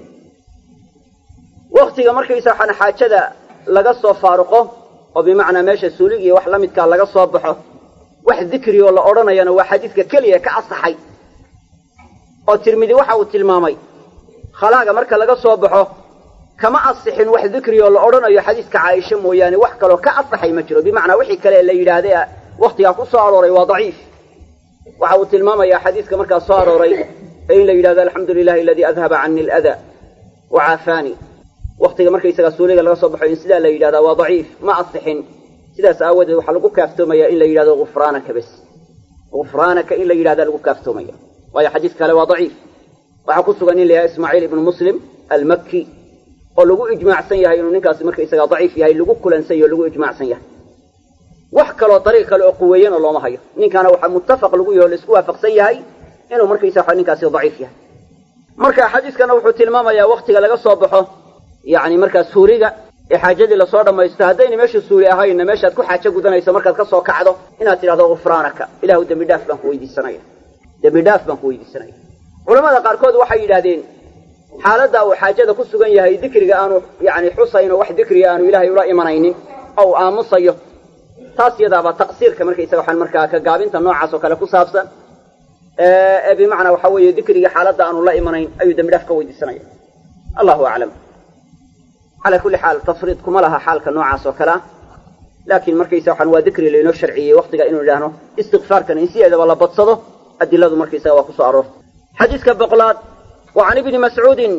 وقتي مركي يسقى حنا حاجة لقصوا فارقه وبمعنى ماشي سوليقي وحلمت كان لقصوا بحه واحد ذكري ولا أورانا يعني وحديثك كلية كأصحي أو ترمذي وحا والتلمامي خلاقة مركي لقصوا بحه كما أصحين واحد ذكري ولا أورانا يا حديثك عايشة ويعني وحكا لو كأصحي مجرى بمعنى وحي كلية اللي يلاديها وقتي يقصوا أروري وضعيف وحا والتلمامي يا حديثك مركي صاروري إن لي هذا الحمد لله الذي أذهب عني الأذى وعافاني وقت مركي يسقى سوريا لغا صبح إنسدا لي هذا وضعيف ما أصحين سدا سأود وحلقوا كافتوميا إن لي هذا غفرانك بس غفرانك إن لي هذا لغوا كافتوميا وهي حديث كلا وضعيف وحقصوا أن لي إسماعيل بن مسلم المكي ولغوا إجماع سيها إنه نكاس مركي يسقى ضعيف يهي لغوا كلا سيها لغوا إجماع سيها وحكى له طريقة العقويين الله ما هي إن كان متفق لغوا يهلسكوها فقسيها إنه مركي يسحب نكاسي ضعيف يعني مركي حديث كان وحو تلماما يا وقتك لغا صوبحه يعني مركي سوريغا حاجدي لا soo dhameystay meesha suuri ahayna meesha ku xaajo gudanayso markaad ka soo kacdo inaad tiraahdo ghufraanaka ilaahu dambi dhaaf baan ku weydiisanaya dambi dhaaf baan ku weydiisanaya culimada qaar kood waxay yiraahdeen xaaladda uu xaajada ku sugan yahay dhikriga aanu yaani xusayno wax dhikriga aanu ilaahay ula imanaynin oo aamusayo taas yadaaba taqsiirka markay isaga waxaan markaa ka gaabinta noocaas oo kale ku saabsan ee bi macna waxa weeye dhikriga xaaladda aanu la imanayn ayuu dambi dhaaf ka weydiisanaya Allahu a'lam على كل حال تفريط كما لها حال كنوع سوكلا لكن مركي سوحن وذكري لينو شرعي وقتك إنه لهنو استغفار كان إنسي إذا والله بتصده أدي الله مركي سوا كسو عرف حديث كبقلات وعن ابن مسعود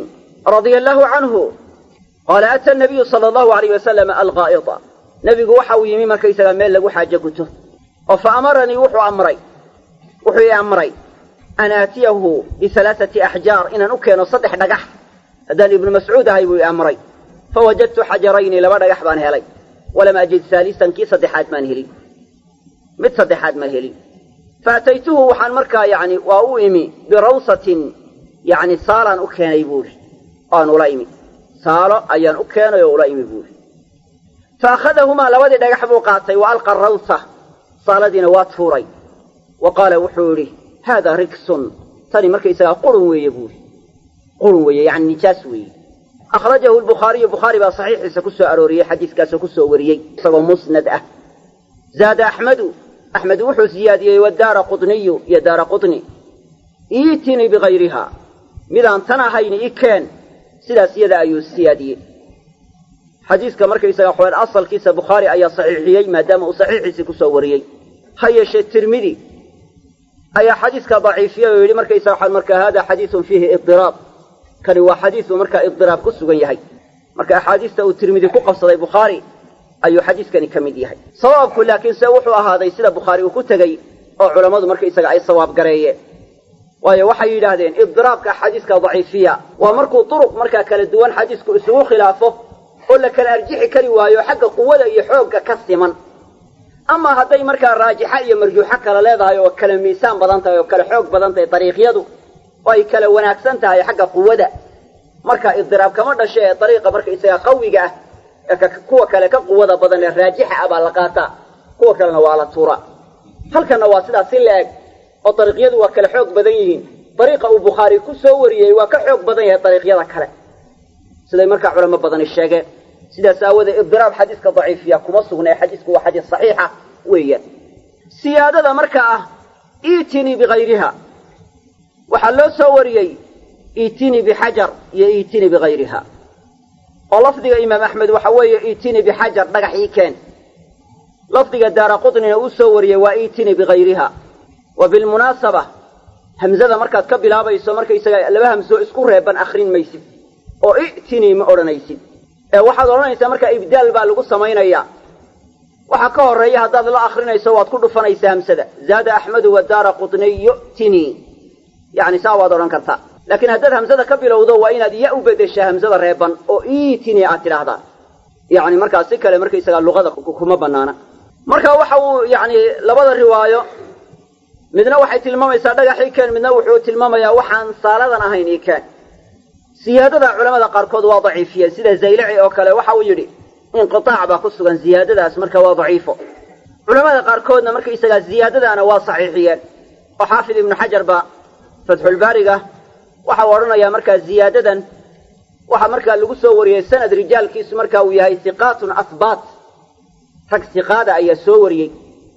رضي الله عنه قال أتى النبي صلى الله عليه وسلم الغائط نبي وحا ويمي مركي سغا ميل لغو حاجه كنته فأمرني وحو أمري وحو أمري أن آتيه بثلاثة أحجار إن نكينو صدح دقح هذا ابن مسعود هاي وي أمري فوجدت حجرين لبا دقح بان هلي ولم أجد ثالثا كي صدحات من هلي مت صدحات من هلي فأتيته وحان مركا يعني وأوئمي بروصة يعني صالا أكينا يبول آن أولئمي صالا أيان أكينا يولئمي بول فأخذهما لودي دقح بوقاتي وألقى الروصة صالا دين واتفوري وقال وحوري هذا ركس ثاني مركا يسأل قرن ويبول قرن وي يعني نجاس وي أخرجه البخاري البخاري بصحيح سكسو أروري حديث كاسكسو وريي سوى مسند أه زاد أحمد أحمد وحو زيادية والدار قطني يا دار قطني إيتني بغيرها ميدان تناهين إيكان سلا سيادة أيو السيادية حديث كمركا يسأل أحوال أصل كيس بخاري أي صحيحيي ما دام صحيح سكسو وريي هيا شيء الترمذي أي حديث كضعيفية ويلي مركا يسأل أحوال مركا هذا حديث فيه اضطراب كان هو حديث مركا اضطراب كسو يهي مركا حديث الترمذي كقصد البخاري أي حديث كان كميد يهي صواب لكن سوحوا هذا يسأل بخاري وكتغي أو علماء مركا يسأل أي صواب قرية وهي وحي لهذين اضطراب كحديث كضعيفية ومركو طرق مركا كالدوان حديث كأسوه خلافه قل كان أرجحي كريوايو حق قوة يحوق كسما أما هذي مركا راجحة يمرجوحة كلا ليضها وكلا ميسان بدنتها وكلا حوق بدنتها طريق يدو وأي كلا وناكسنتها هي حق قوة مركا اضطراب كمرة شيء طريقة مركا إساء قوية كقوة كلا كقوة بدن الراجحة أبا لقاتا قوة كلا نوالة طورة هل كان نواسدها سلاك وطريق يدو وكلا حوق بدنيهين طريقة أبو بخاري كسوريه وكحوق بدنيها طريق يدو كلا سيدا مركا علماء بدن الشاقة سيدا ساوذ اضطراب حديثك ضعيف يا كمصغنا حديثك هو حديث صحيحة ويا سيادة مركا ايتني بغيرها وحلو سوريي ايتني بحجر يا ايتني بغيرها ولفظ إمام أحمد وحوي ايتني بحجر دقحي كان لفظ دار قطني وسوريي وايتني بغيرها وبالمناسبة همزة مركا تكبل هذا يسو مركا يسا لبها همزو اسكو ريبان آخرين ميسي oo i'tini ma oranaysid ee waxaad oranaysaa marka ibdaal baa lagu sameeynaya waxa ka horeeya hadaad la akhrinayso waad ku dhufanaysaa hamsada zaada ahmad wa dara qutni yu'tini yani saawaad oran kartaa laakiin hadaad hamsada ka bilowdo waa inaad ya u bedeshaa hamsada reeban oo i'tini aad tiraahdaa yani marka si kale marka isaga luqada kuma banaana marka waxa uu yani labada riwaayo midna waxay tilmaamaysaa dhagaxii keen midna wuxuu tilmaamayaa waxaan saaladan ahayn ikaan سيادة علماء قاركود وضعيفية سيدة زيلعي أو كلا وحاو يري انقطاع بقصة زيادة اسمركا وضعيفة علماء قاركودنا مركا يساقا زيادة أنا واصحيحيا وحافظ ابن حجر با فتح البارقة وحاورنا يا مركا زيادة وحا مركا اللقصة وريا سند رجال كيس مركا وياهي ثقات أثبات حق ثقادة أي سوري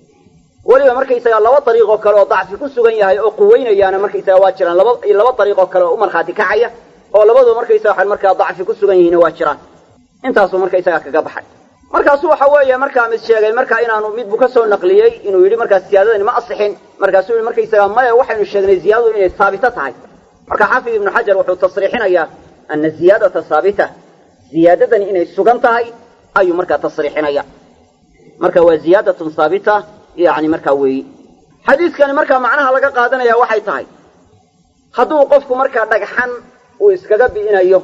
ولما مركا يساقا لوا طريقه كلا ضعف كسوغن ياهي أو قوين يانا مركا يساقا واتشران لوا طريقه كلا أمر خاتي كعية oo labadu markaysa waxaan markaa dacfi ku sugan yihiin waa jiraan intaas oo markaysa kaga baxay markaas waxa weeye markaa mid sheegay markaa inaanu mid bu ka soo naqliyay inuu yiri markaa siyaadadani ma asixin markaas uu markaysa ma waxaynu sheegnay ziyaadadu inay saabita tahay marka xaafid ibn hajar wuxuu tasriixinayaa an ziyadata saabita ziyadadani inay sugan tahay ayuu markaa tasriixinaya marka waa ziyadatun saabita yaani markaa weey xadiiskani markaa macnaha laga qaadanaya waxay tahay haduu qofku markaa dhagxan وإسكاجا بينايو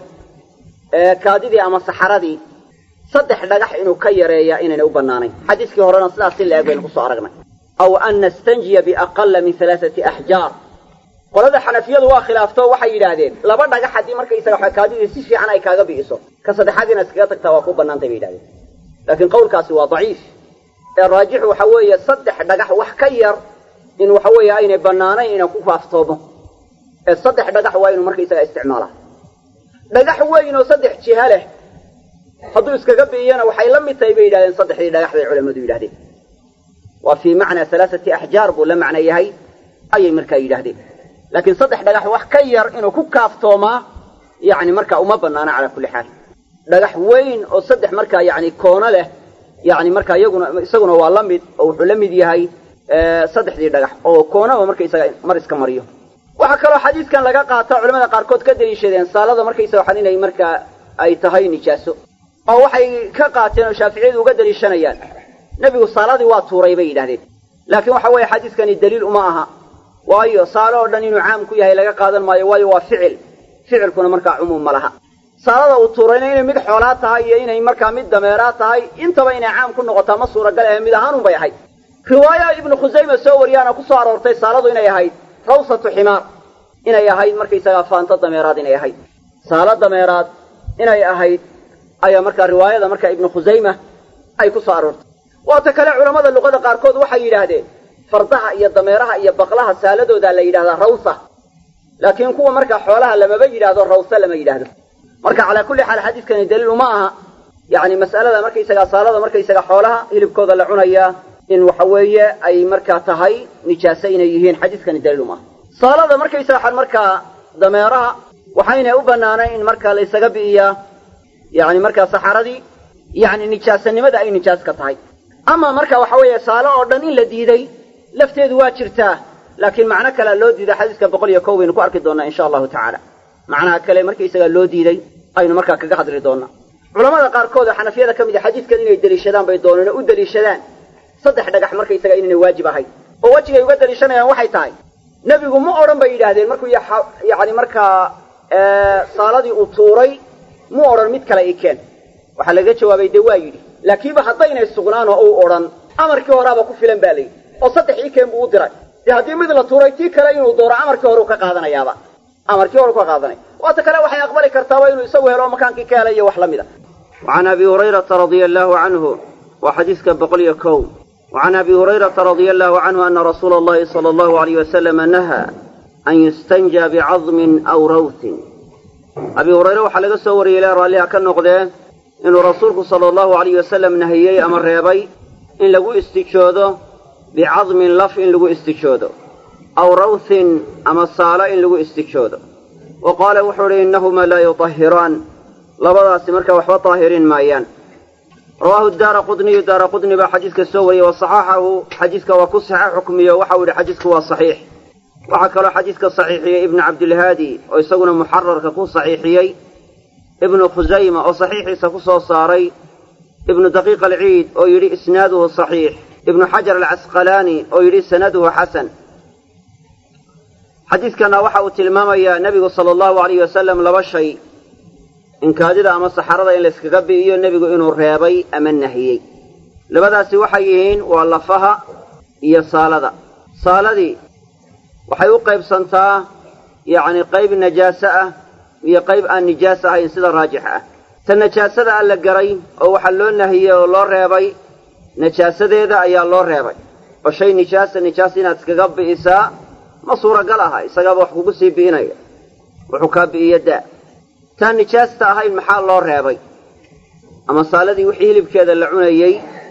كاديدي أما سحرادي صدح دقح إنه كيريا إننا وبناني حديث كهرانا صلاة سلة بين قصة أرجنا أو أن نستنجي بأقل من ثلاثة أحجار قال هذا حنفية وخلافته وحي لهذين لابد دقح حدي مركز يسرح كاديدي سيشي عنا إكاجا بيسو كصدح هذه نسكاتك تواقب بنان تبيداده لكن قول كاسوا ضعيف الراجح وحوي صدح دقح وحكير إنه حوي أين بناني إنه كوفا فطوبه الصدح دقح وين مركز استعماله دقح وين وصدح جهاله حضو اسكا قبينا وحي لم يتيبي إلى صدح دقح العلماء بيلاهدين وفي معنى ثلاثة أحجار ولا معنى يهي أي مركا يلاهدين لكن صدح دقح وحكير إنه كوكاف توما يعني مركا وما بنانا على كل حال دقح وين وصدح مركا يعني كونا له يعني مركا يقولون يسقون هو لمد أو حلمد يهي صدح دي دقح أو كونا ومركا يسقى مرس كمريو waxa kale xadiiskan laga qaata culimada qaar kood ka daliishadeen saalada markaysa waxaan inay markaa ay tahay nijaaso oo waxay ka qaateen oo shaafiiciyadu uga daliishanayaan nabigu saaladii waa tuuray bay yidhaahdeen laakiin waxa weeye xadiiskani daliil uma aha waayo saalo oo dhan inuu caam ku yahay laga qaadan maayo waayo waa ficil ficilkuna markaa cumuum ma laha saalada uu tuurayna inay mid xoolaa tahay iyo inay markaa mid dameeraa tahay intaba inay caam ku noqotaa ma suuragal ee mid ahaanun bay ahayd riwaaya ibnu khusayma soo wariyaana ku soo aroortay saaladu inay ahayd rawsatu ximaar inay ahayd markaysagaa faanto dameeraad inay ahayd saalo dameeraad inay ahayd ayaa markaa riwaayada markaa ibnu khusayma ay ku soo aroortay waata kale culammada luqada qaarkood waxay yidhaahdeen fardaha iyo dameeraha iyo baqlaha saaladoodaa la yidhahdaa rawsa laakiin kuwa markaa xoolaha lamaba yidhaahdo rawsa lama yidhaahdo marka calaa kulli xaal xadiiskani daliil uma aha yacni mas'alada markaysagaa saalada markaysaga xoolaha hilibkooda la cunayaa in waxa weeye ay markaa tahay nijaaso inay yihiin xadiiskani daliil uma aha saalada markaysaga waxaan markaa dameeraha waxaynay u bannaanayn in markaa la ysaga bi'iyaa yacni markaa saxaradii yacni nijaasanimada ay nijaas ka tahay ama marka waxa weeye saalo oo dhan in la diiday lafteedu waa jirtaa laakiin macno kalea loo diiday xadiiska boqol iyo kow baynu ku arki doonnaa insha allahu tacaala macnaha kale markaysagaa loo diiday aynu markaa kaga hadli doonnaa culamada qaarkood oo xanafiyada ka mid a xadiiskan inay deliishadaan bay dooneen oo u deliishadaan saddex dhagax markaysaga inaynay waajib ahayn oo wejigay uga deliishanayaan waxay tahay nebigu ma odhan bay yidhaahdeen markuu yacni markaa saaladii uu tuuray mu odhan mid kale ii keen waxaa laga jawaabay dee waa yidhi laakiinba haddaynay sugnaan oo uu odhan amarkii horaaba ku filan baa layidhi oo saddex ii keen buu u diray dee haddii mid la tuuray tii kale inuu dooro amarkii hore u ka qaadanayaaba amarkii hore u ka qaadanaya waata kale waxay aqbali kartaaba inuu isagu helo makaankii ka helay iyo wax la mid a وعن أبي هريرة رضي الله عنه وحديث بقول يكون وعن أبي هريرة رضي الله عنه أن رسول الله صلى الله عليه وسلم نهى أن يستنجى بعظم أو روث أبي هريرة وحلق السوري إلى رأيها كالنقدة إن رسولك صلى الله عليه وسلم نهيي أمر ريبي إن لقوا استكشوده بعظم لف إن لقوا استكشوده أو روث أما الصالة إن لقوا استكشوده وقال وحوري إنهما لا يطهران لبضاس مركا وحوى طاهرين مايان رواه الدار قطني الدار قطني بحديثك السوري وصححه حديثك وكسح حكمي وحول حديثك وصحيح وحكى حديثك صحيحي ابن عبد الهادي ويسقنا محرر ككون صحيحي ابن خزيمة وصحيحي سكوس صاري ابن دقيق العيد ويري إسناده صحيح ابن حجر العسقلاني ويري سنده حسن حديث كان وحاو تلماما يا نبي صلى الله عليه وسلم لبشي إن كادida ama saxarada in la iskaga bi'iyo nabigu inuu reebay ama nahiyay labadaasi waxay yihiin waa lafaha iyo saalada saaladii waxay u qaybsantaa yaani qayb najaasa ah iyo qayb aan nijaasa ahayn sida raajix ah tan najaasada alla garay oo waxa loo nahiyay oo loo reebay najaasadeeda ayaa loo reebay oo shay nijaasa nijaas inaad iskaga bi'isaa ma suuragal aha isaga wax kugu sii biinaya wuxuu ka bi'iyada tan nijaasta ahayn maxaa loo reebay ama saaladii wixii hilibkeeda la cunayay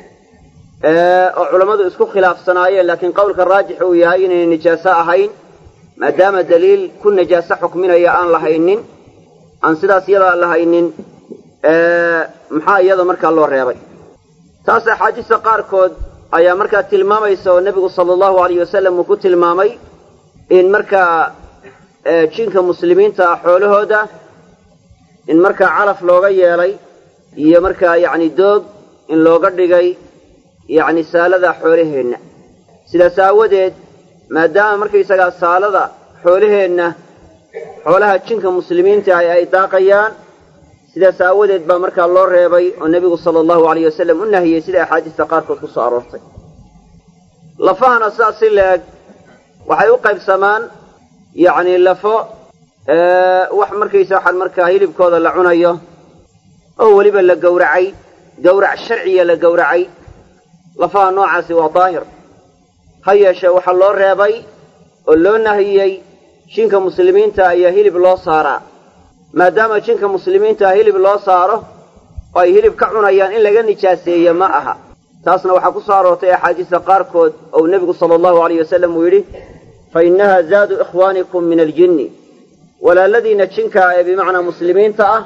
ee oo culimadu isku khilaafsanaayeen laakiin qowlka raajix uu yahay inay nijaaso ahayn maadaama daliil ku najaaso xukminaya aan lahaynin aan sidaas iyada lahaynin ee maxaa iyada markaa loo reebay taas axaadiista qaarkood ayaa markaa tilmaamaysa oo nebigu sala allahu alayhi wasallam uu ku tilmaamay in markaa jinka muslimiinta ah xoolahooda in markaa calaf looga yeelay iyo markaa yacni doog in looga dhigay yacni saalada xoolaheenna sidaas aawadeed maadaama markaysagaa saalada xoolaheenna xoolaha jinka muslimiinta ah ay daaqayaan sidaas aawadeed baa markaa loo reebay oo nebigu sala allahu alayh wasalam u nahiyey sida axaadiista qaarkood ku soo aroortay lafahana sidaas si la-eg waxay u qaybsamaan yacni lafo wax markaysa waxaan markaa hilibkooda la cunayo oo weliba la gowracay gowrac sharciya la gowracay lafaha noocaasi waa daahir ha yeeshee waxaa loo reebay oo loo nahiyey jinka muslimiinta ayaa hilib loo saaraa maadaama jinka muslimiinta hilib loo saaro oo ay hilib ka cunayaan in laga nijaaseeye ma aha taasna waxaa ku soo aroortay axaadiista qaarkood ou nebigu sala allahu alayh wasalam uu yidhi fa innaha zaadu ikhwaanikum min aljinni walaaladiina jinkaa ee bimacnaa muslimiinta ah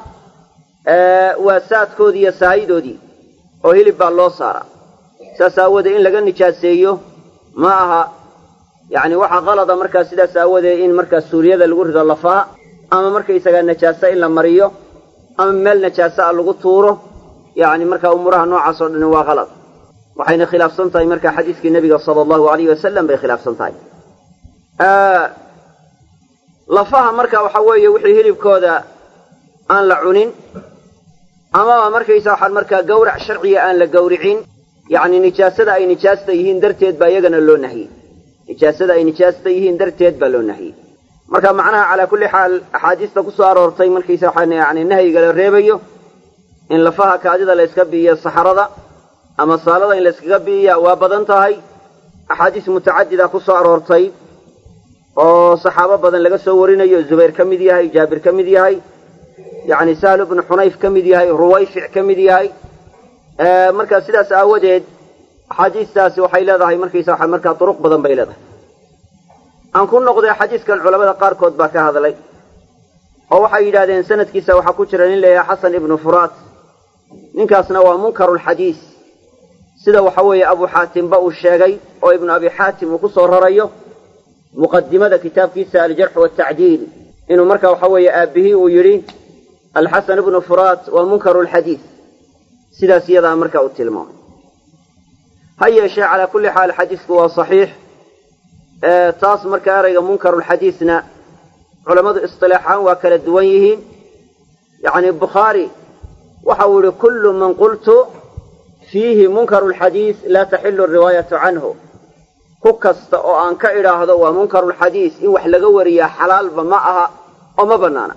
waa saadkoodii iyo saahidoodii oo hilib baa loo saaraa saas aawoodee in laga nijaaseeyo ma aha yacni waxa qalada markaa sidaas aawadeed in markaa suuriyada lagu rido lafaha ama markaysagaa najaaso in la mariyo ama meel najaaso ah lagu tuuro yacni markaa umuuraha noocaas oo dhan waa qalad waxayna khilaafsan tahay markaa xadiiskii nebiga sala allahu alayhi wasalam bay khilaafsan tahay lafaha marka waxa weeye wixii hilibkooda aan la cunin amaba markaysa waxaan markaa gawrac sharciga aan la gawricin yacni nijaasada ay nijaasta yihiin darteed baa iyagana loo nahiyey nijaasada ay nijaasta yihiin darteed baa loo nahiyey marka macnaha calaa kulli xaal axaadiista ku soo aroortay markaysa waxaan yacni nahyiga la reebayo in lafaha kaadida la yska bi'iyo saxarada ama saalada in la yskaga bi'iya waa badan tahay axaadiis mutacadida ku soo aroortay oo saxaabo badan laga soo warinayo zubayr ka mid yahay jaabir ka mid yahay yacni sahlu bnu xunayf ka mid yahay ruwayfic ka mid yahay marka sidaas aawadeed axaadiistaasi waxay leedahay markaysa waxa markaa duruq badan bay leedahay aan ku noqday xadiiskan culamada qaarkood baa ka hadlay oo waxay yidhahdeen sanadkiisa waxaa ku jira nin leeyahay xasan ibnu furaat ninkaasna waa munkarulxadiis sida waxa weeye abu xaatimba uu sheegay oo ibnu abi xaatim uu ku soo rarayo muqadimada kitaabkiisa aljarx waltacdiil inuu marka waxa weeye aabihii uu yidhi alxasan ibnu furaat waa munkarulxadiis sidaas iyadaa marka u tilmaamay ha yeeshee calaa kulli xaal xadiisku waa saxiix taas marka erayga munkarulxadiisna culammadu istilaaxaan waa kala duwan yihiin yacni bukhaari waxa uu yihi kullu man qultu fiihi munkarulxadiis laa taxilu riwaayatu canhu ku kasta oo aan ka idhaahdo waa munkarulxadiis in wax laga wariyaa xalaalba ma aha oo ma bannaana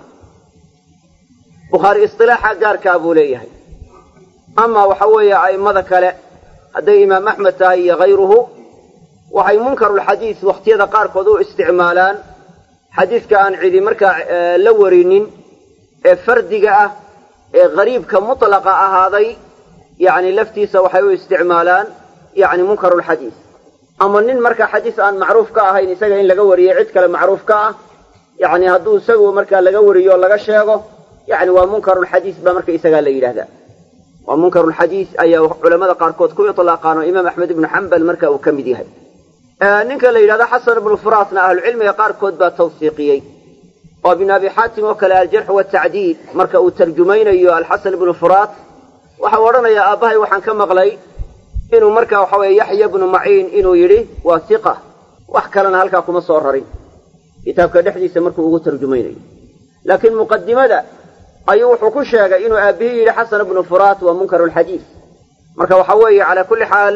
bukhaari istilaaxa gaarkaa buu leeyahay amaa waxa weeye a'immada kale hadday imaam axmed tahay iyo hayruhu waxay munkarulxadiis wakhtiyada qaarkood u isticmaalaan xadiiska aan cidi markaa la warinin ee fardiga ah ee qariibka mutlaqa ahaaday yacni laftiisa waxay u isticmaalaan yacni munkarulxadiis ama nin markaa xadiis aan macruuf ka ahayn isaga in laga wariyo cid kale macruuf ka ah yacni hadduu isagu markaa laga wariyo o laga sheego yacni waa munkarulxadiis baa marka isagaa la yidhahdaa waa munkarulxadiis ayaa culamada qaarkood ku itlaaqaan oo imaam axmed ibnu xambal marka uu ka mid yahay ninka la yidhahdo xasan ibnu furaatna ahlucilmiga qaarkood baa tawsiiqiyey oo ibnu abi xaatim oo kale aljarx watacdiil marka uu tarjumaynayo alxasan ibnu furaat waxau odhanayaa aabbahay waxaan ka maqlay inuu marka waxa weeye yaxya bnu maciin inuu yidhi waa hiqa wax kalena halkaa kuma soo rarin kitaabka dhexdiisa markuu ugu tarjumaynayo laakiin muqadimada ayuu wuxuu ku sheegay inuu aabbihii yidhi xasan ibnu furaat waa munkarulxadiis marka waxa weeye calaa kulli xaal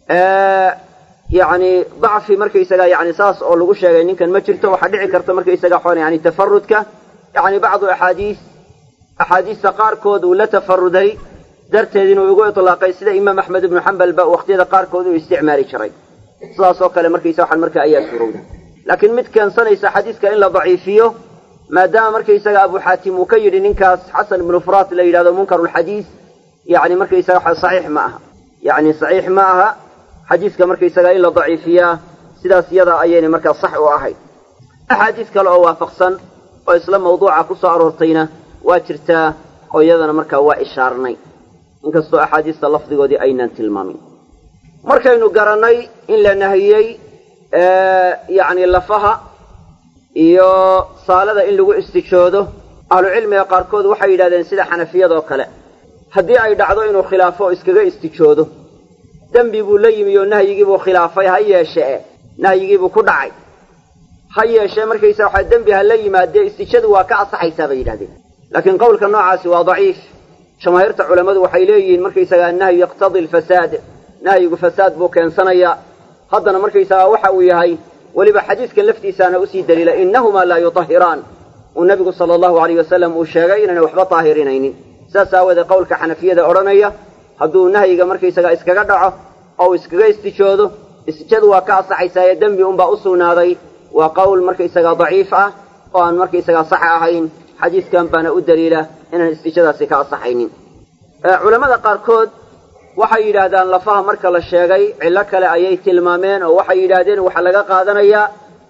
yacni dacfi markaysaga yani saas oo lagu sheegay ninkan ma jirto waxaa dhici karta markaysaga xon yani tafarudka yani bacdu axaadiis axaadiista qaarkood uu la tafaruday darteed inuu igu itlaaqay sida imaam axmed ibnu xambal ba waqtiyada qaarkood uu isticmaali jiray sidaas oo kale markaysa waxaan marka ayaa suurowda laakiin mid keensanaysa xadiiska in la daciifiyo maadaama markaysaga abu xaatim uu ka yidhi ninkaas xasan ibnu furaat la yidhahdo munkarulxadiis yani markaysaga saxiix ma aha yani saxiix ma aha xadiiska markaysaga in la daciifiyaa sidaas iyada ayayna markaa sax u ahayd axaadiis kale oo waafaqsan oo isla mawduuca ku soo aroortayna waa jirtaa oo iyadana markaa waa ishaarnay inkastoo axaadiista lafdigoodii aynaan tilmaamin markaynu garannay in la nahiyey yacni lafaha iyo saalada in lagu istijoodo ahlucilmiga qaarkood waxay yidhahdeen sida xanafiyadoo kale haddii ay dhacdo inuu khilaafo oo iskaga istijoodo dembi buu la yimi oo nahyigiibuu khilaafay ha yeeshee nahyigiibuu ku dhacay ha yeeshee markaysa waxaa dembi ha la yimaadee istijadu waa ka asaxaysaa bay yidhahdeen laakiin qowlka noocaasi waa daciif jamaahiirta culammadu waxay leeyihiin markaysagaa annahyu yaqtadi alfasaad nahyigu fasaad buu keensanayaa haddana markaysagaa waxa uu yahay weliba xadiiskan laftiisaana usii daliila innahumaa laa yutahiraan uu nabigu sala allahu alayh wasalam uu sheegay inaana waxba taahirinaynin saas aawoodee qowlka xanafiyada odhanaya hadduu nahyiga markaysagaa iskaga dhaco oo iskaga istijoodo istijadu waa ka asaxaysaaye dembi unbaa u sugnaaday waa qowl markaysagaa daciif ah oo aan markaysagaa sax ahayn xadiiskan baana u daliila inaan istijadaasi ka asaxaynin culammada qaarkood waxay yidhaahdaan lafaha marka la sheegay cillo kale ayay tilmaameen oo waxay yidhaahdeen waxaa laga qaadanayaa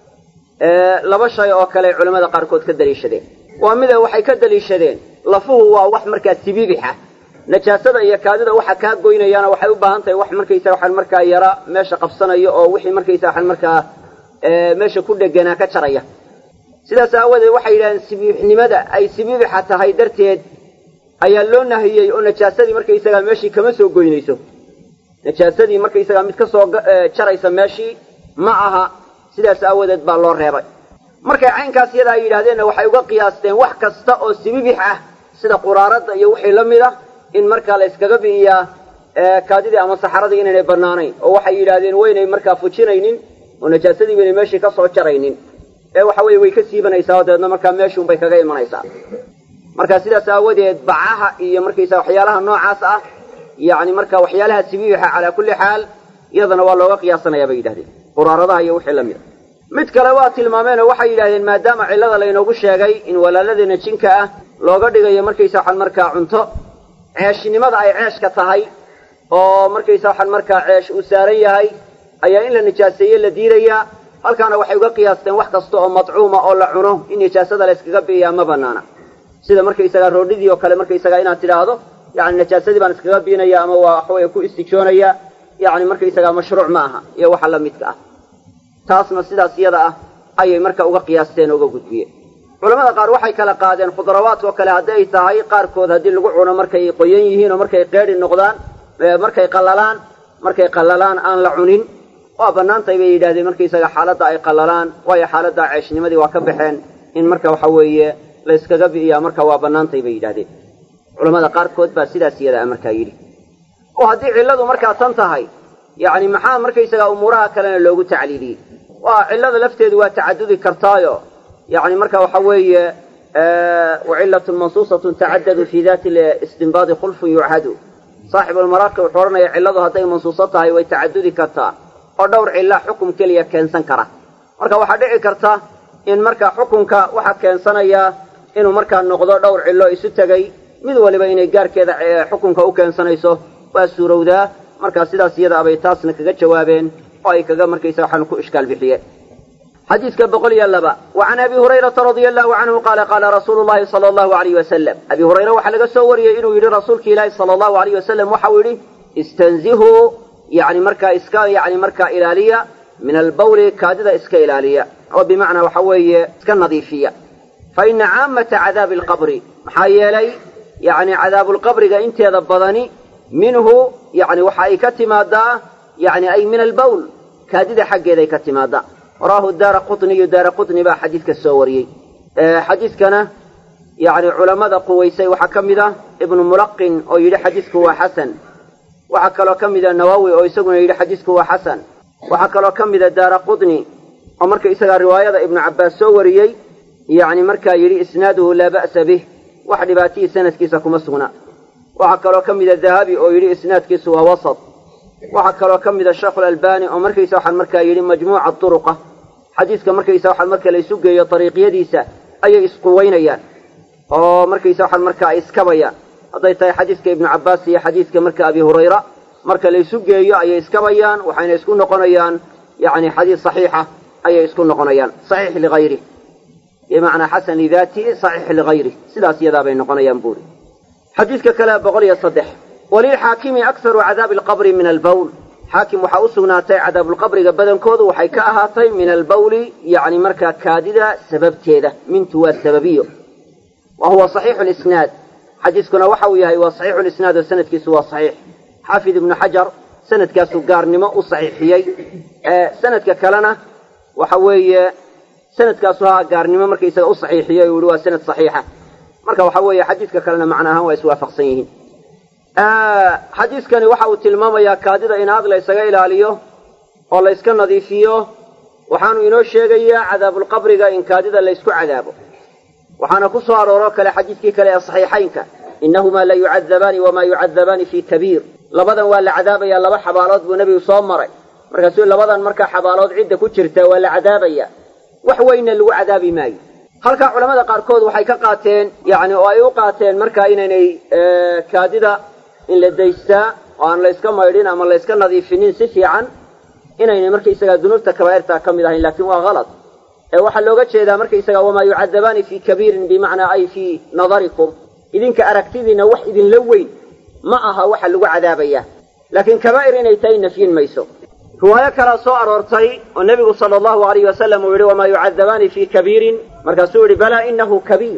laba shay oo kale ay culammada qaarkood ka daliishadeen waa mida waxay ka daliishadeen lafuhu waa wax markaa sibibixa najaasada iyo kaadida waxa kaa goynayaana waxay u baahan tahay wax markaysa waxaan markaa yara meesha qabsanayo oo wixii markaysa waxaan markaa meesha ku dheganaa ka jaraya sidaas aawadeed waxay yidhahdeen sibiibixnimada ay sibiibixa tahay darteed ayaa loo nahiyey oo najaasadii markaysagaa meeshii kama soo goynayso najaasadii markaysagaa mid ka soo jaraysa meeshii ma aha sidaas aawadeed baa loo reebay markay caynkaas iyada ay yidhaahdeenna waxay uga qiyaasteen wax kasta oo sibiibix ah sida quraarada iyo wixii la mid ah in markaa la iskaga bi'iyaa kaadidii ama saxaradii inaynay bannaanayn oo waxay yidhaahdeen waynay markaa fujinaynin oo najaasadii baynay meeshii ka soo jaraynin ee waxa weeye way ka siibanaysaa oo dabeedna markaa meeshuunbay kaga imanaysaa marka sidaas aawadeed bacaha iyo markaysaa waxyaalaha noocaas ah yacni marka waxyaalaha sibiixa calaa kulli xaal iyadana waa looga qiyaasanayaa bay yidhahdeen quraaradaha iyo wixii la mid a mid kale waa tilmaameenoo waxay yidhahdeen maadaama cillada laynoogu sheegay in walaaladeenna jinka ah looga dhigayo markaysa waxaan markaa cunto ceeshnimada ay ceeshka tahay oo markaysa waxaan markaa ceesh uu saaran yahay ayaa in la nijaaseeye la diidayaa halkaana waxay uga qiyaasteen wax kasta oo madcuuma oo la cuno in nijaasada la yskaga bi'iyaa ma banaana sida markaysagaa roodhidii oo kale markaysagaa inaad tidhaahdo yani najaasadii baan iskaga biinaya ama waa waxaweye ku istijoonayaa yani markaysagaa mashruuc ma aha iyo waxa la midka ah taasna sidaas iyada ah ayay marka uga qiyaasteen oo uga gudbiyeen culamada qaar waxay kala qaadeen khudrawaadka oo kale hadday tahay qaarkood haddii lagu cuno markay qoyan yihiin oo markay qeedhi noqdaan markay qallalaan markay qallalaan aan la cunin waa bannaantay bay yidhahdeen markaysaga xaaladda ay qallalaan waayo xaaladda ceeshnimadii waa ka baxeen in marka waxa weeye la yskaga bi'iyaa marka waa bannaantay bay yidhahdeen culamada qaarkood baa sidaas iyada a markaa yidhi oo haddii cilladu markaa tan tahay yacni maxaa markaysaga umuuraha kalena loogu tacliiliyey waa cillada lafteedu waa tacadudi kartaayo yacni marka waxa weeye wacillatun mansuusatun tacadadu fii daati listinbaadi khulfun yuchadu saaxibulmaraaqi wuxuu odhanaya cilladu hadday mansuuso tahay way tacadudi kartaa oo dhowr cilla xukum keliya keensan kara marka waxaa dhici karta in marka xukunka waxaa keensanayaa inuu markaa noqdo dhowr cillo isu tegay mid waliba inay gaarkeeda xukunka u keensanayso waa suurowdaa markaa sidaas iyada abay taasna kaga jawaabeen oo ay kaga markaysa waxaan ku ishkaal bixiyeen xadiiska boqol iyo laba wa can abi hurayrata radia allahu canhu qaala qaala rasuulu llahi sala allahu alayh wasalam abi hurayre waxaa laga soo wariyey inuu yidhi rasuulki ilaahi sala allahu alayh wasalam waxau yidhi istanzihuu yani markaa iska yani markaa ilaaliya min albawli kaadida iska ilaaliya oo bimacnaa waxa weeye iska nadiifiya fa ina caamata cadaabi alqabri maxaa yeelay yani cadaabulqabriga inteeda badani minhu yani waxa ay ka timaadaa yani ay min albawl kaadida xaggeeday ka timaadaa rawaahu daara qutniyu daara qutni baa xadiidka soo wariyey xadiidkana yani culammada quwaysay waxaa ka mid ah ibnu mulaqin oo yidhi xadiidku waa xasan waxaa kaloo ka mida nawawi oo isaguna yidhi xadiidku waa xasan waxaa kaloo ka mida daara qutni oo marka isagaa riwaayada ibnu cabbaas soo wariyey yani markaa yidhi isnaaduhu laa ba'sa bih wax dhibaatihii sanadkiisa kuma sugna waxaa kaloo ka mida dahabi oo yidhi isnaadkiisu waa wasat waxaa kaloo ka mida sheekhulalbani oo markaysa waxaan markaa yidhi majmuuca turuqa xadiiska markaysa waxaan marka la isu geeyo dariiqyadiisa ayay isquwaynayaan oo markaysa waxaan markaa ay iskabayaan hadday tahay xadiiska ibnu cabbaas iyo xadiiska marka abi hurayra marka la isu geeyo ayay iskabayaan waxayna isku noqonayaan yani xadiis saxiixa ayay isku noqonayaan saxiix ligayri bimacnaa xasan lidaatihi saxiix ligayri sidaas iyadaa bay noqonayaan buuri xadiiska kale boqol iyo saddex walilxaakimi akharu cadaabi alqabri min albawl xaakim waxaa u sugnaatay cadaabulqabriga badankoodu waxay ka ahaatay min albawli yani markaa kaadida sababteeda mintu waa sababiyo wa huwa saxiixu lisnaad xadiiskuna waxa uu yahay waa saxiixu lisnaad oo sanadkiisu waa saxiix xaafid ibnu xajar sanadkaasuu gaarnimo u saxiixiyey sanadka kalena waxa weeye sanadkaasu haa gaarnimo markaysaga u saxiixiyey u yihi waa sanad saxiixa marka waxa weeye xadiidka kalena macna ahaan waa iswaafaqsan yihiin xadiiskani waxa uu tilmaamayaa kaadida in aad la ysaga ilaaliyo oo la yska nadiifiyo waxaanu inoo sheegayaa cadaabulqabriga in kaadida la ysku cadaabo waxaana ku soo arooroo kale xadiidkii kale ee saxiixaynka innahumaa la yucadabaani wamaa yucadabaani fii kabiir labadan waa la cadaabayaa laba xabaalood buu nebigu soo maray markaasuu labadan markaa xabaalood cidda ku jirta waa la cadaabaya wax weynna lagu cadaabi maayo halkaa culamada qaarkood waxay ka qaateen yani oo ay u qaateen markaa inaynay kaadida in la daystaa oo aan la yska maydhin ama la yska nadiifinin si fiican inaynay markaysagaa dunuubta kabaa'irtaa ka mid ahayn laakiin waa halad ee waxaa looga jeedaa markaysagaa wamaa yucadabaani fii kabiirin bimacnaa ay fii nadarikum idinka aragtidiina wax idinla weyn ma aha waxa lagu cadaabayaa laakiin kabaa'ir inay tahay nafyin mayso رواية كلا سؤال ورطي والنبي صلى الله عليه وسلم يقول وما يعذبان في كبير مركا سوري بلى إنه كبير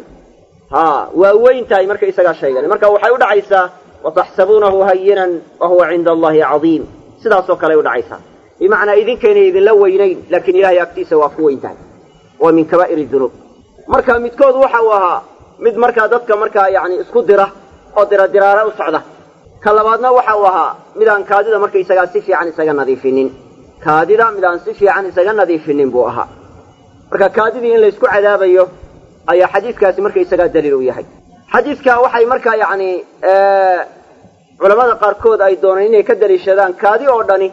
ها ووين تاي مركا إساقا شيئا مركا وحيود عيسى وتحسبونه هينا وهو عند الله عظيم سيدا سوكا ليود عيسى بمعنى إذن كان إذن لوينين لكن إلهي أكتيس وفوين تاي ومن كبائر الذنوب مركا متكود وحاوها مد مركا ددك مركا يعني اسكو دره او دره دراره وسعده كلبادنا وحاوها ميدان كاديدا مركا isaga si fiican isaga nadiifinin kaadida midaan si fiican isaga nadiifinin buu ahaa marka kaadidii in la isku cadaabayo ayaa xadiiskaasi markay isaga daliil u yahay xadiiska waxay marka yaani ee culimada qaar kood ay doonaan inay ka daliishadaan kaadi oo dhani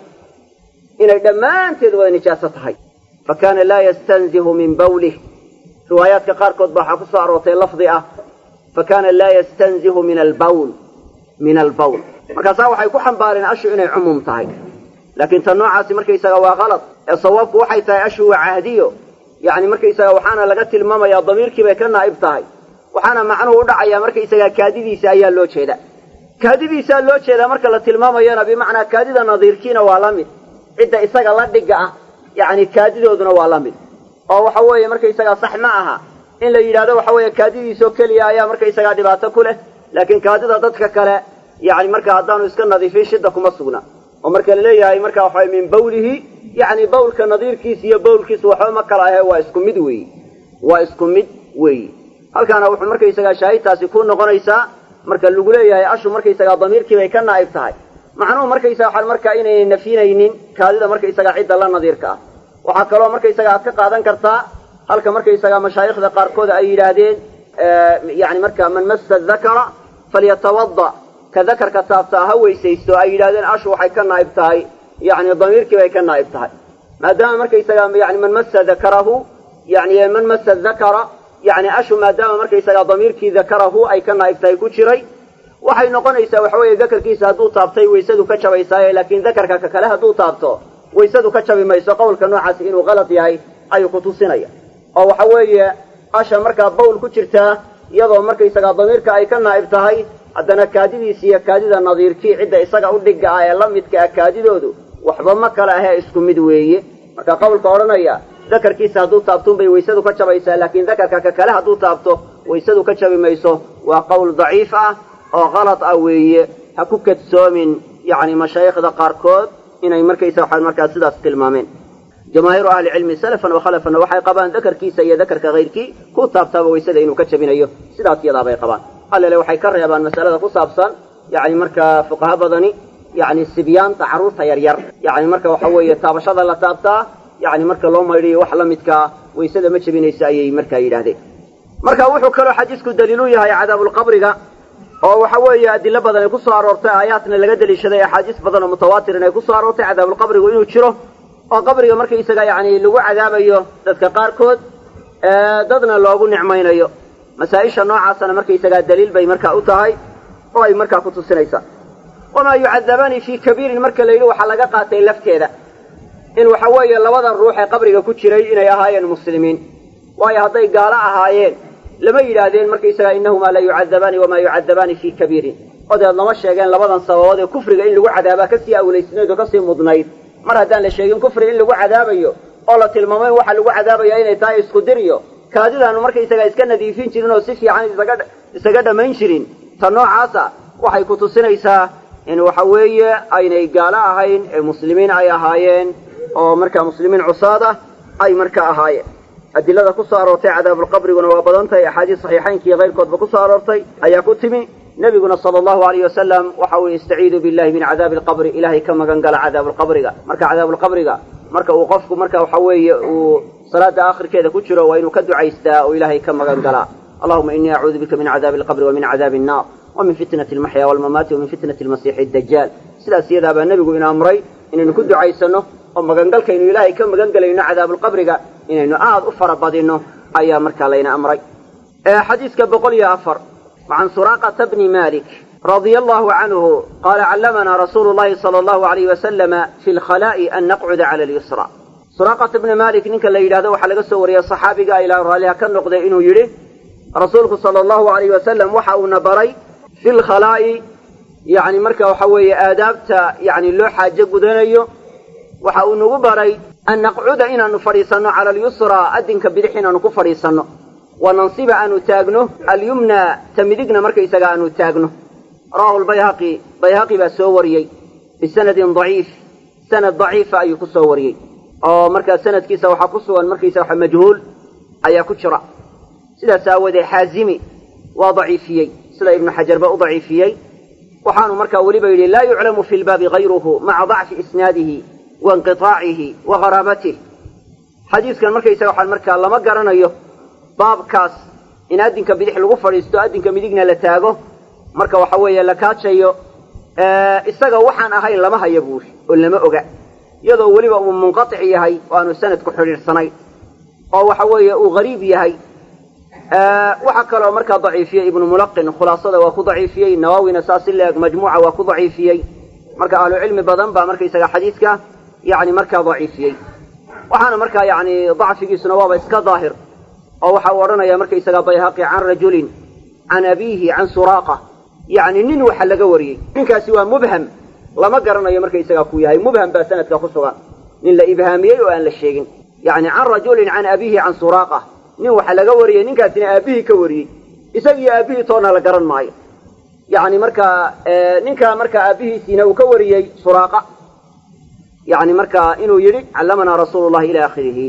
inay dhamaanteed wada nijaaso tahay fakana la yastanzihu min bawlihi روايات كقاركود بحق صاروتي لفظي اه فكان لا يستنزه من البول من البول markaasa waxay ku xambaareen ashu inay umum tahay laakiin tan noocaasi markaysaga waa qalad ee sababku waxay tahay ashu caadiyo yaani markaysaga waxaana laga tilmaamayaa damiirkii bay ka naayib tahay waxaana macnuhu u dhacaya markaysaga kaadidiisa ayaa loo jeeda kaadidiisa loo jeeda marka la tilmaamayana bi macna kaadida nadiirkiina waa la mid cidda isaga la dhiga ah yaani kaadidooduna waa la mid oo waxa weeye markaysaga sax ma aha in la yiraahdo waxa weeye kaadidiiso kaliya ayaa markaysaga dhibaato ku leh laakiin kaadida dadka kale yaani marka hadaanu iska nadiifin shida kuma sugna oo marka la leeyahay marka waxa min bawlihi yaani bawlka nadiirkiisa iyo bawlkiisa waxa ma kala ah waa isku mid weey waa isku mid weey halkaana wuxuu markaysaga shaahidtaasi ku noqonaysaa marka lagu leeyahay ashu markaysaga damiirkii bay ka naayib tahay macnuhu markaysaga waxa marka inay nafiinaynin kaadida markaysaga cidda la nadiirka ah waxa kale oo markaysaga aad ka qaadan kartaa halka markaysaga mashaayikhda qaar kood ay yiraahdeen yaani marka man massa dhakara falyatawadda ka dhakarka taabta ha weysaysto ay yiraahdeen ashu waxay ka naayib tahay yaani damiirkii bay ka naayib tahay maadaama markaysaga yaani man massa dhakarahu yaani man massa dhakara yaani ashu maadaama markaysaga damiirkii dhakarahu ay ka naayib tahay ku jiray waxay noqonaysaa waxa weeye dhakarkiisa haduu taabtay weysadu ka jabaysaa laakiin dhakarka ka kale haduu taabto weysadu ka jabi mayso qowlka noocaas inuu qalad yahay ayuu ku tusinaya oo waxa weeye asha marka bawl ku jirta iyadoo markaysaga damiirka ay ka naayib tahay haddana kaadidiisa iyo kaadida nadiirkii cidda isaga u dhiga ah ee la midka ah kaadidoodu waxba ma kala ah isku mid weeye marka qowlka oranaya dhakarkiisa haduu taabto bay weysadu ka jabaysaa laakiin dhakarka ka kale haduu taabto weysadu ka jabi mayso waa qowl daciif ah oo qalad ah weeye ha ku kadsoomin yaani mashaayikhda qaar kood inay markaysa waxa markaa sidaas tilmaameen jamaahiru ahli cilmi salafan wa khalafan waxay qabaan dhakarkiisa iyo dhakarka qeyrkii ku taabtaba weysada inuu ka jabinayo sidaas iyada bay qabaan alle waxay ka reebaan mas'alada ku saabsan yaani marka fuqaha badani yaani sibyan tacaruurta yar yar yaani marka waxa weeye taabashada la taabtaa yaani marka loo maydhiyo wax la midka weysada ma jabinaysa ayay marka yiraahdeen marka wuxuu kale xadiisku daliilu yahay cadaabul qabriga oo waxa weeye adilla badan ay ku soo aroortay aayaadna laga daliishaday axaadiis badan oo mutawaatir ay ku soo aroortay cadaabul qabriga inuu jiro oo qabriga markii isaga yaani lagu cadaabayo dadka qaar kood ee dadna loogu nicmaynayo masaa'isha noocaasna markii isaga daliil bay marka u tahay oo ay marka ku tusinaysa wama yu'adabani fi kabirin marka leeyahay waxa laga qaatay lafteeda in waxa weeye labada ruux ee qabriga ku jiray inay ahaayeen muslimiin waayo haday gaala ahaayeen lama yiraahdeen markaysaga innahuma la yu'adabani wama yu'adabani fi kabirin odaad lama sheegeen labadan sababood ee kufriga in lagu cadaaba ka sii awleysnayd oo ka sii mudnayd mar haddaan la sheegin kufri in lagu cadaabayo oo la tilmaamay waxa lagu cadaabayaa inay tahay isku diriyo kaadidaanu markaysaga iska nadiifin jirin oo si fiican isaga isaga dhamayn jirin tan noocaasa waxay ku tusinaysaa in waxa weeye aynay gaala ahayn ee muslimiin ay ahaayeen oo marka muslimiin cusaada ay marka ahaayeen adilada ku soo aroortay cadaabul qabriguna waa badan tahay axaadiis saxiixaynka iyo qeyrkoodba ku soo aroortay ayaa ku timi nabiguna sallallahu alayhi wasallam waxa uu istaciidu billahi min cadaabil qabri ilaahay ka magan gala cadaabul qabriga marka cadaabul qabriga marka uu qofku marka waxa weeye uu salaada aakhirkeeda ku jiro waa inuu ka ducaystaa oo ilaahay ka magan gala allahumma inni a'uudu bika min cadaabil qabri wa min cadaabin naar wa min fitnati al-mahya wal mamati wa min fitnati al-masih ad-dajjal sidaas iyada baa nabigu ina amray inaynu ku ducaysano oo magan galka inuu ilaahay ka magan galayno cadaabul qabriga inaynu aad u farabadino ayaa marka layna amray ee xadiiska boqol iyo afar وعن سراقة بن مالك رضي الله عنه قال علمنا رسول الله صلى الله عليه وسلم في الخلاء أن نقعد على اليسرى سراقة بن مالك نك اللي يلاده وحلق السورية صحابي إلى رالها كان نقضي إنه يري رسولك صلى الله عليه وسلم وحاو نبري في الخلاء يعني مركة وحوي آدابت يعني اللوحة جب دنيو
waxa uu nagu baray an naqcuda inaanu fadhiisanno cala alyusra adinka bidix inaanu ku fadhiisanno wa nansiba aanu taagno alyumna ta midigna markaysaga aanu taagno rawahu lbayhaqi bayhaqi baa soo wariyey bisanadin daciif sanad daciifa ayuu ku soo wariyey oo markaa sanadkiisa waxaa ku sugan markaysa waxa majhuul ayaa ku jira sidaas aawadee xaazimi waa daciifiyey sida ibnu xajarba u daciifiyey waxaanu markaa weliba yidhi laa yuclamu fi lbaabi hayruhu maca dacfi isnaadihi wa inqiطaacihi wa gharaabatih xadiiskan markaysaga waxaan markaa lama garanayo baabkaas in addinka bidix lagu fadhiisto addinka midigna la taago marka waxa weeye la kaajayo isaga waxaan ahayn lama haya buuri oo lama oga iyadoo weliba uu munqatic yahay oo aanu sanadku xidhiidhsanayn oo waxa weeye uu gariib yahay waxaa kaloo markaa daciifiyey ibnu mulaqin khulaasada waa ku daciifiyey nawawina saas ileeg majmuuca waa ku daciifiyey marka ahlu cilmi badan baa markaysaga xadiidka yani markaa daciifiyey waxaana markaa yani dacfigiisuna waaba iska daahir oo waxa uu odhanaya markaysaga bayhaqi can rajulin can abiihi can suraaqa yani nin waxa laga wariyey ninkaasi waa mubham lama garanayo markaysaga ku yahay mubham baa sanadka ku sugan nin la ibhaamiyey oo aan la sheegin yani can rajulin can abiihi can suraaqa nin waxa laga wariyey ninkaasina aabihii ka wariyey isagiyo aabihii toona la garan maayo yani markaa ninkaa markaa aabihiisiina uu ka wariyey suraaqa yani markaa inuu yidhi callamanaa rasuulu llahi ila akhirihi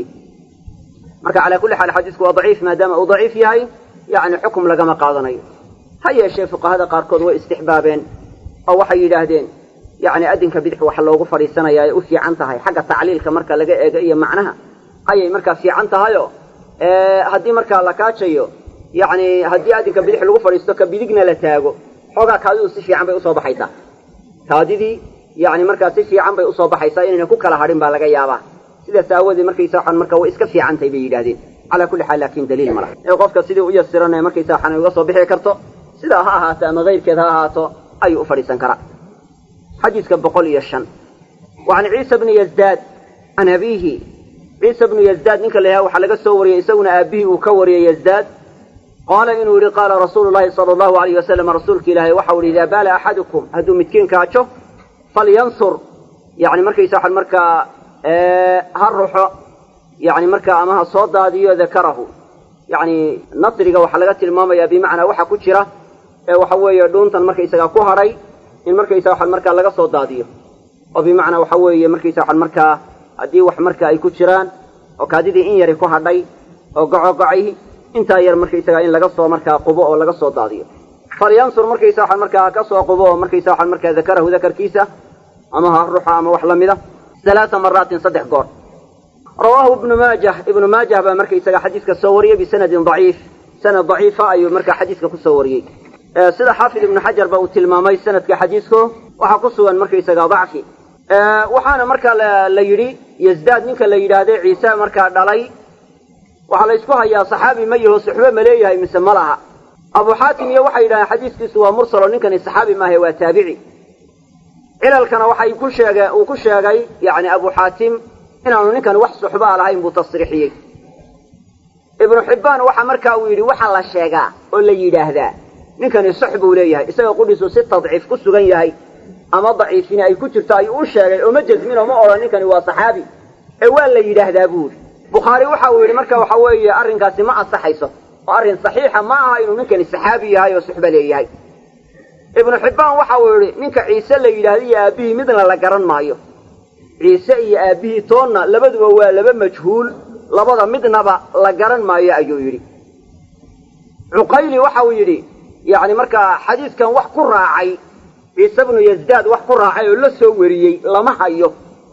marka calaa kulli xaal xadiisku waa daciif maadaama uu daciif yahay yani xukum lagama qaadanayo ha yeeshee fuqahada qaarkood way istixbaabeen oo waxay yidhaahdeen yani addinka bidix waxa loogu fadhiisanayaa ay u fiican tahay xagga tacliilka marka laga eego iyo macnaha ayay markaa fiican tahayo haddii markaa la kaajayo yani haddii addinka bidix lagu fadhiisto ka bidigna la taago xoogaa kaadidu si fiican bay usoo baxaysaa kaadidii yani markaa si fiican bay usoo baxaysaa inayna ku kala hadhin baa laga yaabaa sidaas aawadeed markaysa waxaan markaa way iska fiicantahay bay yidhahdeen calaa kulli xaal laakin daliil ma laha ee qofka sidii u yasiranaya markaysa waxaan uga soo bixi karto sidaa ha ahaato ama kayrkeed ha ahaato ayuu u fadhiisan karaa xadiiska boqol iyo shan wacan ciisa bni yazdaad can abiihi ciisa bnu yazdaad ninka la yahay waxaa laga soo wariyey isaguna aabihii uu ka wariyey yazdaad qaala inuu yihi qaala rasuulu llahi sala allahu alayh wasalam rasuulka ilaahay waxau yihi idaa baala axadukum hadduu midkiin kaajo falyansur yani markaysa waxaan markaa ha ruxo yani markaa ama ha soo daadiyo dakarahu yani nasriga waxaa laga tilmaamayaa bimacnaa waxa ku jira ee waxa weeye dhuuntan markaysagaa ku hadhay in markaysa waxaan markaa laga soo daadiyo oo bimacnaa waxa weeye markaysa waxaan markaa haddii wax marka ay ku jiraan oo kaadidii in yari ku hadhay oo gocogocay intaa yar markaysagaa in laga soo markaa qubo oo laga soo daadiyo falyansur markaysa waxaan markaa ka soo qubo oo markaysa waxaan markaa dakarahu dakarkiisa ama ha ruxo ama wax la mida alaaa maraatin saddex goor rawaahu ibnu maajah ibnu maajah baa markaysaga xadiiska soo wariyey bisanadin daciif sanad daciifa ayuu markaa xadiiska ku soo wariyey sida xaafid ibnu xajar ba uu tilmaamay sanadka xadiisku waxaa ku sugan markaysaga dacfi waxaana markaa la yidhi yazdaad ninka la yidhaahde ciise markaa dhalay waxaa la ysku hayaa saxaabi ma yaho suxbe ma leeyahay mise ma laha abu xaatim iyo waxay yidhahdeen xadiiskiisu waa mursalo ninkani saxaabi maahe waa taabici cilalkana waxay ku sheege uu ku sheegay yani abu xaatim inaanu ninkani wax suxbaa lahayn buu tasriixiyey ibnu xibbaan waxa markaa uu yidhi waxa la sheegaa oo la yidhaahdaa ninkani sax buu leeyahay isaga qudhiisu si tadciif ku sugan yahay ama daciifini ay ku jirto ayuu u sheegay oo ma jasmin oo ma odhan ninkani waa saxaabi ee waa la yidhaahdaa buu yidhi bukhaari waxa uu yidhi marka waxa weeye arrinkaasi ma ansaxayso oo arrin saxiixa ma aha inuu ninkani saxaabi yahay oo suxba leeyahay ibnu xibbaan waxa uu yidhi ninka ciise la yidhaahda iyo aabbihii midna la garan maayo ciise iyo aabbihii toonna labaduba waa laba majhuul labada midnaba la garan maayo ayuu yidhi cuqayli waxa uu yidhi yani markaa xadiiskan wax ku raacay ciise bnu yazdaad wax ku raacay oo la soo wariyey lama hayo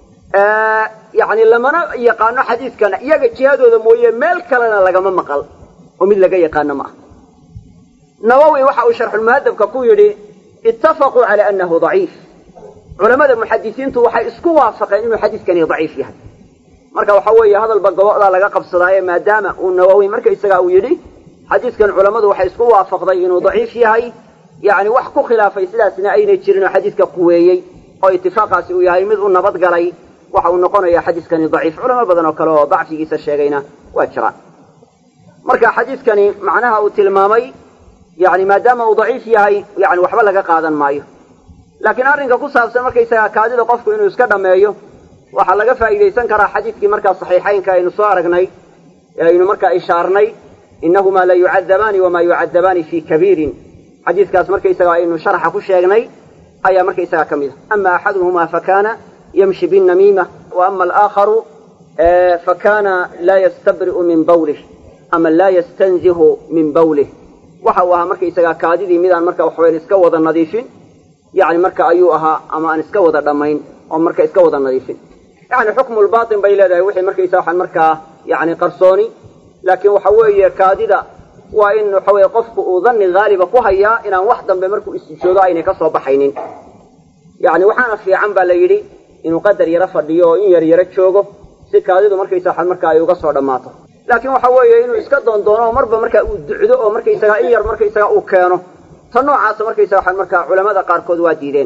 yani lamana yaqaano xadiiskan iyaga jihadooda mooye meel kalena lagama maqal oo mid laga yaqaano ma ah nawowi waxa uu sharxulmuhadabka ku yidhi ittafaquu cala annahu daciif culamada muxadisiintu waxay isku waafaqeen inuu xadiiskani daciif yahay marka waxa weeye hadalba gobocdaa laga qabsadaaye maadaama uu nawowi markaysaga uu yidhi xadiiskan culammadu waxay isku waafaqday inuu daciif yahay yani wax ku khilaafay sidaasna aynay jirin oo xadiiska quweeyey oo itifaaqaasi uu yahay mid u nabad galay waxa uu noqonayaa xadiiskani daciif culamo badan oo kale oo dacfigiisa sheegayna waa jiraan marka xadiiskani macnaha uu tilmaamay yani maadaama uu daciif yahay yani waxba laga qaadan maayo laakiin arrinka ku saabsan markaysagaa kaadida qofku inuu iska dhammeeyo waxaa laga faa'iidaysan karaa xadiidkii markaa saxiixaynka aynu soo aragnay ee aynu markaa ishaarnay innahumaa la yucadabaani wamaa yucadabaani fii kabiirin xadiidkaas markaysaga aynu sharaxa ku sheegnay ayaa markaysaga ka mid a ama axaduhumaa fakaana yamshi binnamiima wa ama alaakharu fakaana laa yastabri'u min bawlih ama laa yastanzihu min bawlih waxa uu ahaa markaysaga kaadidii midaan marka waxaweyn iska wada nadiifin yani marka ayuu ahaa ama aan iska wada dhammayn oo marka iska wada nadiifin yani xukmulbaatin bay leedahay wixii markaysa waxaan markaa yani qarsooni laakiin waxa weeye kaadida waa in waxa weeye qofku uu dhanni haaliba ku hayaa inaan wax dambe markuu istijoodo aynay ka soo baxaynin yani waxaana fiican baa la yidhi inuu qadar yaro fadhiyo oo in yar yaro joogo si kaadidu markaysa waxaan markaa ay uga soo dhammaato laakiin waxa weeye inuu iska doondoono oo marba markaa uu ducdo oo markaysaga in yar markaysaga uu keeno ta noocaasa markaysaga waxaan markaa culamada qaarkood waa diideen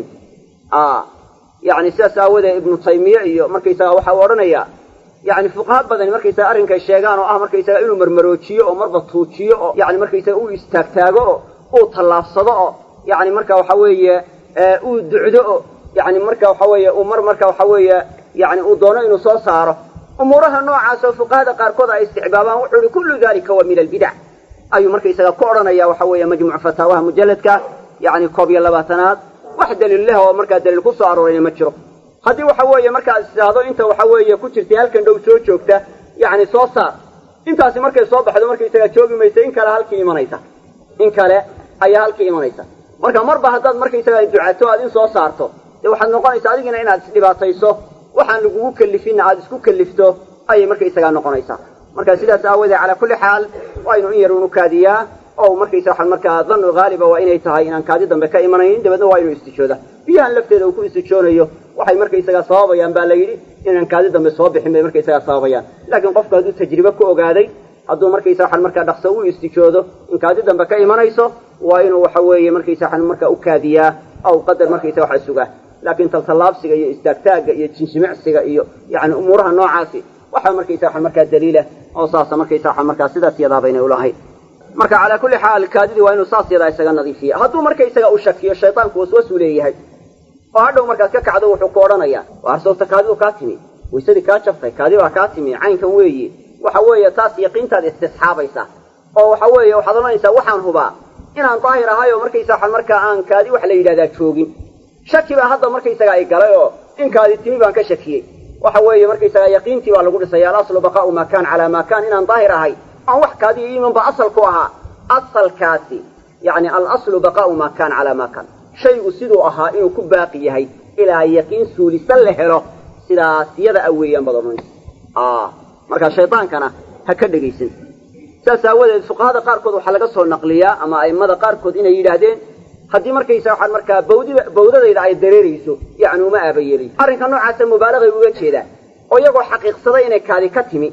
yani sidaas aawadeed ibnu taymiye iyo markaysaga waxa uu odhanayaa yani fuqaha badani markaysaga arrinkay sheegaan oo ah markaysaga inuu marmaroojiyo oo marba tuujiyo oo yani markaysaga uu istaagtaago oo uu tallaabsado oo yani marka waxa weeye uu ducdo oo yani marka waxa weeye uu mar marka waxa weeye yani uu doono inuu soo saaro umuuraha noocaas oo fuqahada qaarkood ay isticbaabaan wuxuu yihi kullu dalika wa min albidac ayuu markaysaga ku odhanaya waxa weeye majmuuc fataawaha mujalladka yani koob iyo labaatanaad wax daliil leh oo markaa daliil ku soo aroorayna ma jiro haddii waxa weeye markaad istaahdo inta waxa weeye ku jirtay halkan dhow soo joogta yani soo saar intaasi markay soo baxdo markaysaga joogi maysa in kale halkii imanaysa in kale ayaa halkii imanaysa marka marba haddaad markaysaga ducato aad in soo saarto dee waxaad noqonaysaa adigina inaad isdhibaatayso waxaan lagugu kelifinna aada isku kelifto ayay markaysagaa noqonaysaa marka sidaas aawadeed calaa kulli xaal waynu in yar unu kaadiyaa oo markaysa waxaan markaa dhannu haaliba waa inay tahay inaan kaadi dambe ka imanaynin dabeedna waa inuu istijooda biyahan lafteeda uu ku istijoonayo waxay markaysagaa sababayaan baa la yidhi inaan kaadi dambe soo bixin bay markaysagaa sababayaan laakiin qofku hadduu tajribe ku ogaaday hadduu markaysa waxaan markaa dhaqso u istijoodo in kaadi dambe ka imanayso waa inuu waxa weeye markaysa waxaan markaa u kaadiyaa aw qadar markaysa waxa sugaa laakiin taltallaabsiga iyo istaagtaagga iyo jinjimicsiga iyo yani umuuraha noocaasi waxaa markaysa waxaan markaa daliila oo saasa markaysa waxaan markaa sidaas yadaabayna ulahayn marka calaa kulli xaal kaadidii waa inuu saas yadaa isaga nadiifiya hadduu markaysaga u shakiyo shaydaanku waswasuu leeyahay oo hadhow markaad ka kacdo wuxuu ku odhanayaa waar sawta kaadidu kaa timi waysadii kaa jabtay kaadi baa kaa timi caynkan weeye waxa weeye taas yaqiintaad istisxaabaysaa oo waxa weeye waxaad odhanaysaa waxaan hubaa inaan daahir ahay oo markaysa waxaan markaa aan kaadi wax la yidhahdaa joogin shaki baa hadda markaysaga ay galay oo in kaadi timi baan ka shakiyey waxa weeye markaysaga yaqiintii baa lagu dhisaya alaslu baqaa'u maa kaan calaa maa kaan inaan daahir ahay aan wax kaadi iiman ba asalku ahaa asalkaasi yani alaslu baqaa'u maa kaan calaa maa kaan shaygu siduu ahaa inuu ku baaqi yahay ilaa yaqiin suulisan la helo sidaas yada a weeyaan baad odhanaysa markaa shaydaankana ha ka dhegaysan saas aawadeed fuqahada qaarkood waxaa laga soo naqliyaa ama a'immada qaarkood inay yidhaahdeen haddii markaysa waxaan markaa bawdida bawdadayda ay dareerayso yani uma aabayeelayo arrinka noocaasa mubaalagay uga jeedaan oo iyagoo xaqiiqsaday inay kaadi ka timi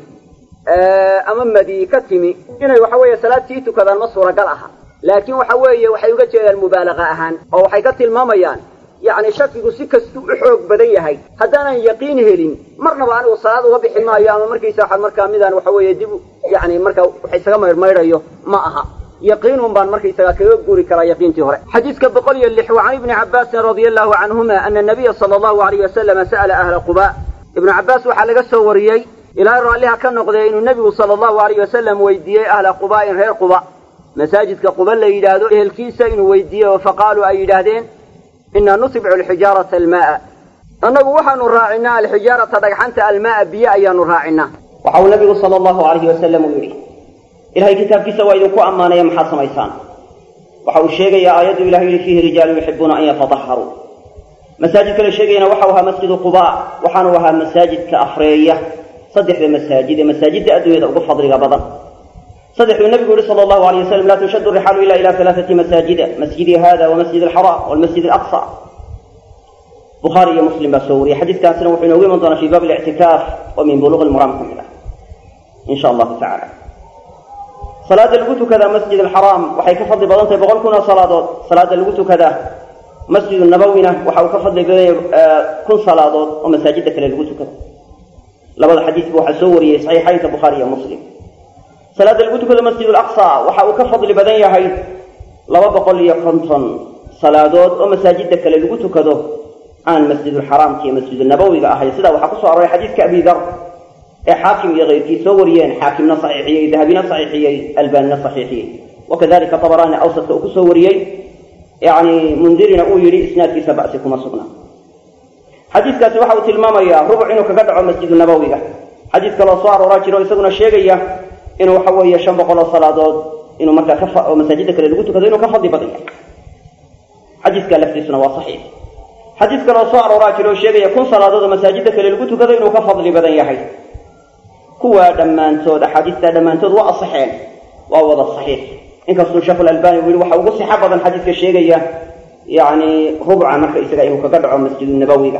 ama madiyi ka timi inay waxa weeye salaad sii tukadaan ma suuragal aha laakiin waxa weeye waxay uga jeedaan mubaalaqa ahaan oo waxay ka tilmaamayaan yani shakigu si kastuu u xoog badan yahay haddaanan yaqiin helin marnaba anigu salaad uga bixi maayo ama markaysa waxaan markaa midaan waxa weeye dib yani markaa wax isaga mayrmayrayo ma aha yaqiinun baan markaysagaa kaga guri karaa yaqiintii hore xadiidka boqol iyo lix wa can ibni cabbaasin radia allahu canhuma ana nabiya sala allahu alayh wasalama sa'ala ahla quba ibnu cabbaas waxaa laga soo wariyey ilaahay raalliha ka noqdee inuu nebigu sala allahu alayh wasalam weydiiyey ahla qubaa'in reer quba masaajidka quba la yidhaahdo ehelkiisa inuu weydiiyey oo faqaaluu ay yidhaahdeen inaa nutbicu alxijaarata almaaa annagu waxaanu raacinaa alxijaarata dhagxanta almaaa biyo ayaanu raacinaa waxa uu nabigu sala allahu alayhi wasalam uu yidhi ilahay kitaabkiisa waa idinku ammaanaya maxaad samaysaan waxa uu sheegayaa aayaddu ilahay yidhi fiihi rijaalun yuxibuuna an yatadaharuu masaajidka la sheegayana waxau ahaa masjidu quba waxaanu ahaa masaajidka afreeya saddexda masaajid ee masaajidda adduunyada ugu fadliga badan saddexduu nabigu yihi sala allahu alayh wasalam laa tushaddu rixaalu ila ila alaaati masaajida masjidi hada wamasjid alxaraam walmasjid alaqsa bukhaari iyo muslim baa soo wariyey xadiidkaasina wuxuu inoogu iman doonaa fii baab alictikaaf oo min buluuqi lmaraam ka mid ah in sha allahu tacala salaada lagu tukadaa masjid alxaraam waxay ka fadli badan tahay boqol kun oo salaadood salaada lagu tukadaa masjidu nabawina waxa uu ka fadli badan yahay kun salaadood oo masaajida kale lagu tukado labada xadiisba waxaa soo wariyey saxiixaynka bukhaari iyo muslim salaada lagu tukado masjid alaqsa waxa uu ka fadli badan yahay laba boqol iyo konton salaadood oo masaajida kale lagu tukado aan masjidulxaraamka iyo masjidulnabawiga ahay sidaa waxaa kusoo arooray xadiidka abi dar ee xaakim iyo keyrkii soo wariyeen xaakimna saxiixiyey dahabina saxiixiyey albaanina saxiixiyey wakadalika tabaraani awsadka uu kusoo wariyey yani mundirina uu yidhi isnaadkiisa ba'si kuma sugna xadiidkaasi waxa uu tilmaamayaa rubuc inuu kaga dhaco masjidunabawiga xadiid kaloo soo arooraa jiro isaguna sheegaya inuu waxa weeye shan boqol oo salaadood inuu markaa ka oo masaajida kale lagu tukado inuu ka fadli badan yahay xadiidka laftiisuna waa saxiix xadiid kaloo soo arooraa jiro oo sheegaya kun salaadood oo masaajida kale lagu tukado inuu ka fadli badan yahay kuwa dhammaantood axaadiistaa dhammaantood waa asaxeen waa wada saxiix inkastuu sheekhu lalbani uu yihi waxa ugu sixo badan xadiidka sheegaya yani rubca marka isaga inuu kaga dhaco masjidunabawiga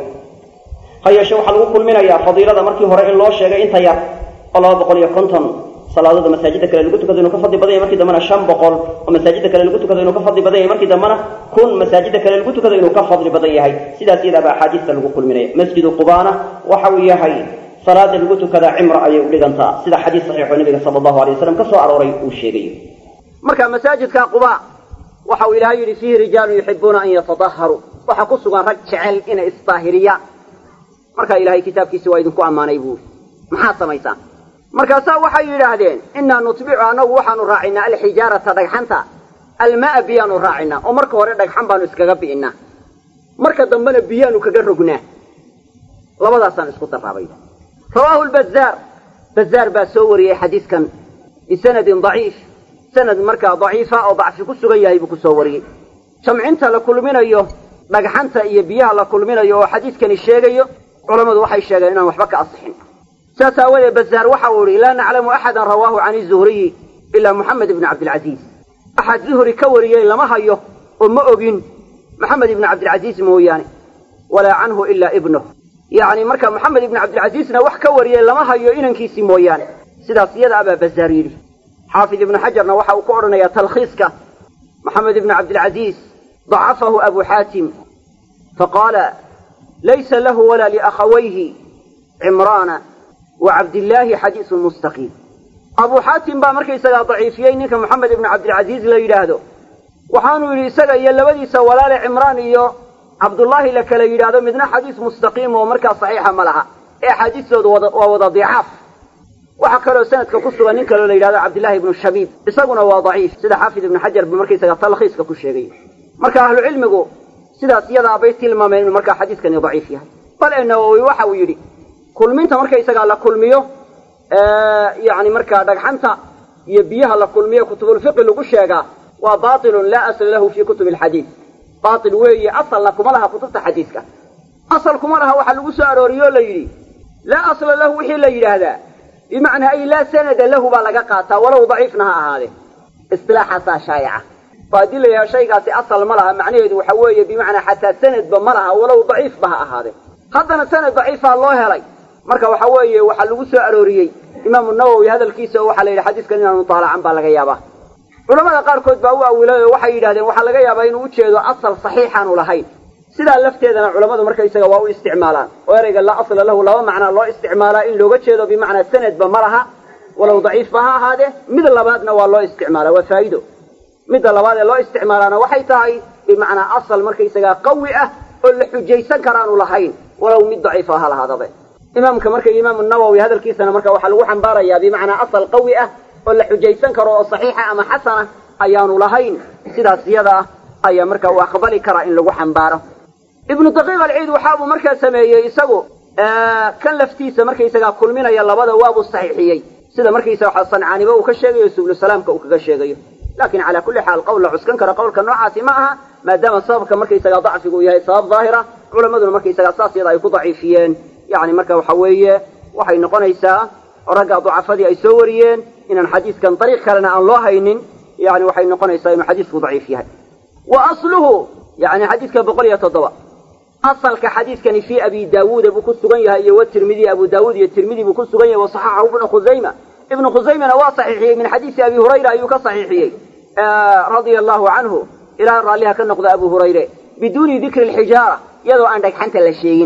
ha yeeshe waxaa lagu kulminayaa fadiilada markii hore in loo sheegay inta yar oo laba boqol iyo konton salaadooda masaajida kale lagu tukado inuu ka fadli badan yahay markii dambena shan boqol oo masaajida kale lagu tukado inuu ka fadli badan yahay markii dambena kun masaajida kale lagu tukado inuu ka fadli badan yahay sidaas iyadaaba axaadiista lagu kulminaya masjidu qubaana waxa uu yahay salaada lagu tukadaa cimra ayay u dhigantaa sida xadiis saxiixoo nabiga sala allahu alay wasalam ka soo arooray uu sheegayo marka masaajidka quba waxa uu ilaahay yidhi fiihi rijaalun yuxibuuna an yatadaharuu waxaa ku sugan rag jecel inay isdaahiriyaan markaa ilaahay kitaabkiisi waa idinku ammaanay buuri maxaad samaysaan markaasaa waxay yidhaahdeen innaa nutbicu annagu waxaanu raacinaa alxijaarata dhagxanta alma'a biyaanu raacinaa oo marka hore dhagxan baanu iskaga bi'innaa marka dambena biyaanu kaga rognaa labadaasaan isku darraabay rawaahu lbazaar bazaar baa soo wariyey xadiidkan bisanadin daciif sanad markaa daciifa oo dacfi ku sugan yahay buu ku soo wariyey jamcinta la kulminayo dhagxanta iyo biyaha la kulminayo oo xadiidkani sheegayo culammadu waxay sheegeen inaan waxba ka asixin saas aawadeed bazaar waxa uu yihi laa naclamu axadan rawaahu can izuhriyi ilaa moxamed ibni cabdilcaziiz axad zuhri ka wariyey lama hayo oo ma ogin moxamed ibni cabdilcaziiz mooyaane walaa canhu ilaa ibnuh yacni marka moxamed ibni cabdilcaziizna wax ka wariyey lama hayo inankiisii mooyaane sidaas iyada abaa bazaar yidhi xaafid ibnu xajarna waxa uu ku odhanayaa talkhiiska moxamed ibni cabdilcaziiz dacafahu abu xaatim faqaala laysa lahu walaa liakhawayhi cimraana wa cabdillaahi xadiisun mustaqiim abuu xaatim baa markaysagaa daciifiyey ninka moxamed ibnu cabdilcaziiz la yidhaahdo waxaanu yidhi isaga iyo labadiisa walaale cimraan iyo cabdullaahi la kala yidhaahdo midna xadiis mustaqiim oo markaa saxiixa ma laha ee axaadiistooda waa wada dicaaf waxaa kaloo sanadka ku sugan nin kaloo la yidhahdo cabdillahi ibnu shabiib isaguna waa daciif sida xaafid ibnu xajar buu markaysaga talkhiiska ku sheegay marka ahlucilmigu sidaas iyadaa bay tilmaameen inuu markaa xadiiskani daciif yahay bal ee nawowi waxa uu yidhi kulminta markaysagaa la kulmiyo yani markaa dhagxanta iyo biyaha la kulmiyo kutubulfiqi lagu sheegaa waa baatilun laa asla lahu fii kutubi alxadiid baatil weeye asalna kuma laha kutubta xadiiska asal kuma laha waxaa lagu soo arooriyo o la yidhi laa asla lahu wixii la yidhaahdaa bimacnaa ay laa sanada lahu baa laga qaataa walow daciifna ha ahaadee istilaaxaasaa shaayaca oo haddii la yidhaha shaygaasi asal ma laha macnaheedu waxa weeye bimacnaa xataa sanadba ma laha walow daciifba ha ahaadee haddana sanad daciifaa loo helay marka waxa weeye waxaa lagu soo arooriyey imaamu nawowi hadalkiisa oo waxaa la yidhi xadiiskan inaanu taalacan baa laga yaabaa culamada qaarkood baa u awilay oo waxay yidhahdeen waxaa laga yaabaa inuu ujeedo asal saxiixaanu lahayn sidaa lafteedana culammadu markaysaga waa u isticmaalaan oo ereyga laa asla lahu laba macnaa loo isticmaalaa in looga jeedo bimacnaa sanadba ma laha walow daciifba ha ahaadee mid labaadna waa loo isticmaalaa waa faa'iido midda labaad ee loo isticmaalaana waxay tahay bimacnaa asal markaysagaa qawi ah oo la xujaysan karaanu lahayn walow mid daciifa ha lahaadabe imaamka marka imaamu nawowi hadalkiisana marka waxaa lagu xambaarayaa bimacnaa asal qawi ah oo la xujaysan karo oo saxiixa ama xasana ayaanu lahayn sidaas iyada ah ayaa marka uu aqbali karaa in lagu xambaaro ibnu daqiiq alciid waxaabuu markaa sameeyey isagu kan laftiisa markaysagaa kulminaya labada waabuu saxiixiyey sida markaysaga waxa sancaaniba uu ka sheegayo sublusalaamka uu kaga sheegayo laakin calaa kulli xaal qowl la cuskan karo qowlka noocaasi ma aha maadaama sababka markaysagaa dacfigu uu yahay sabab daahira culammaduna markaysagaa saas iyada ay ku daciifiyeen yani marka waxa weeye waxay noqonaysaa ragga ducafadii ay soo wariyeen inaan xadiiskan dariiq kalena aan loo haynin yani waxay noqonaysaa inuu xadiisku daciif yahay wa asluhu yani xadiiska boqol iyo toddoba asalka xadiiskani fii abi daawuuda buu ku sugan yahay iyo watirmidi abu daawuud iyo tirmidi buu ku sugan yahay wasaxaxahu ibnu khusayma ibnu khusaymana waa saxiixiyey min xadiisi abi hurayra ayuu ka saxiixiyey radia allahu canhu ilaah raalliha ka noqda abu hurayre biduuni dikri alxijaara iyadoo aan dhagxanta la sheegin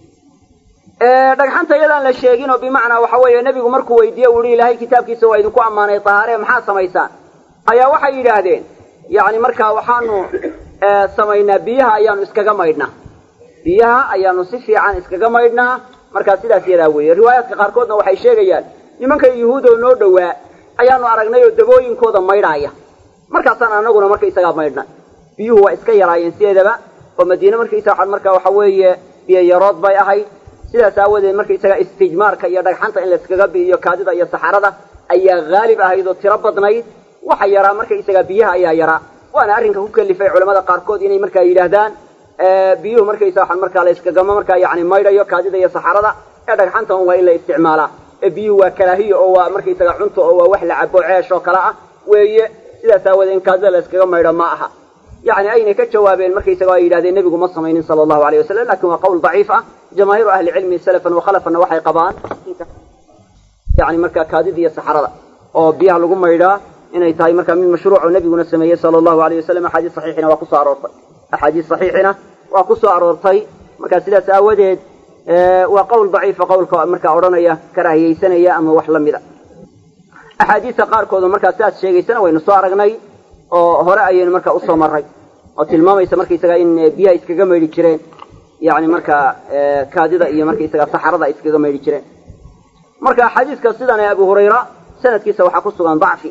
dhagxanta iyadaan la sheegin oo bimacnaa waxa weeye nebigu markuu weydiiye uu yihi ilaahay kitaabkiisa waa idinku ammaanay tahaaree maxaa samaysaan ayaa waxay yidhaahdeen yani markaa waxaanu samaynaa biyaha ayaanu iskaga maydhnaa biyaha ayaanu si fiican iskaga maydhnaa markaa sidaas yadaa weeye riwaayaadka qaarkoodna waxay sheegayaan nimanka yuhuud oo noo dhowaa ayaanu aragnay oo dabooyinkooda maydhaaya markaasaan anaguna markaysagaa maydhnay biyuhu waa iska yaraayeen sideedaba oo madiine markaysaga markaa waxa weeye biyo yarood bay ahayd sidaas aawadeed markaysaga istijmaarka iyo dhagxanta in layskaga biiyo kaadida iyo saxarada ayaa haalib ahayd oo tiro badnayd waxa yaraa markaysaga biyaha ayaa yaraa waana arrinka ku kalifay culamada qaarkood inay markaa yidhaahdaan biyuhu markaysa waxaan markaa la iskagama markaa yani maydhayo kaadida iyo saxarada ee dhagxanta un waa in la isticmaalaa ee biyuhu waa karaahiyo oo waa markaysaga cunto oo waa wax la cabo ceesh oo kale ah weeye sidaas aawadeed in kaadida la iskaga maydho ma aha yani aynay ka jawaabeen markaysaga ay yidhahdeen nebigu ma samaynin sala allahu alayh wasalam lakin waa qowl daciif ah jamaahiiru ahli cilmi salafan wakhalafana waxay qabaan yani markaa kaadida iyo saxarada oo biyaha lagu maydhaa inay tahay markaa mid mashruuco nebiguna sameeyey sala allahu alayh wasalam axaadiis saxiixina waa kusoo aroortay axaadiis saxiixina waa kusoo aroortay markaa sidaas aawadeed waa qowl daciifa qowlka markaa odhanaya karaahiyeysanaya ama wax lamida axaadiista qaarkooda markaa sidaas sheegaysana waynu soo aragnay oo hore ayaynu markaa usoo maray oo tilmaamaysa markaysaga in biyaha iskaga maydhi jireen yani markaa kaadida iyo markaysaga saxarada iskaga maydhi jireen marka xadiiska sidan ee abu hurayra sanadkiisa waxaa ku sugan dacfi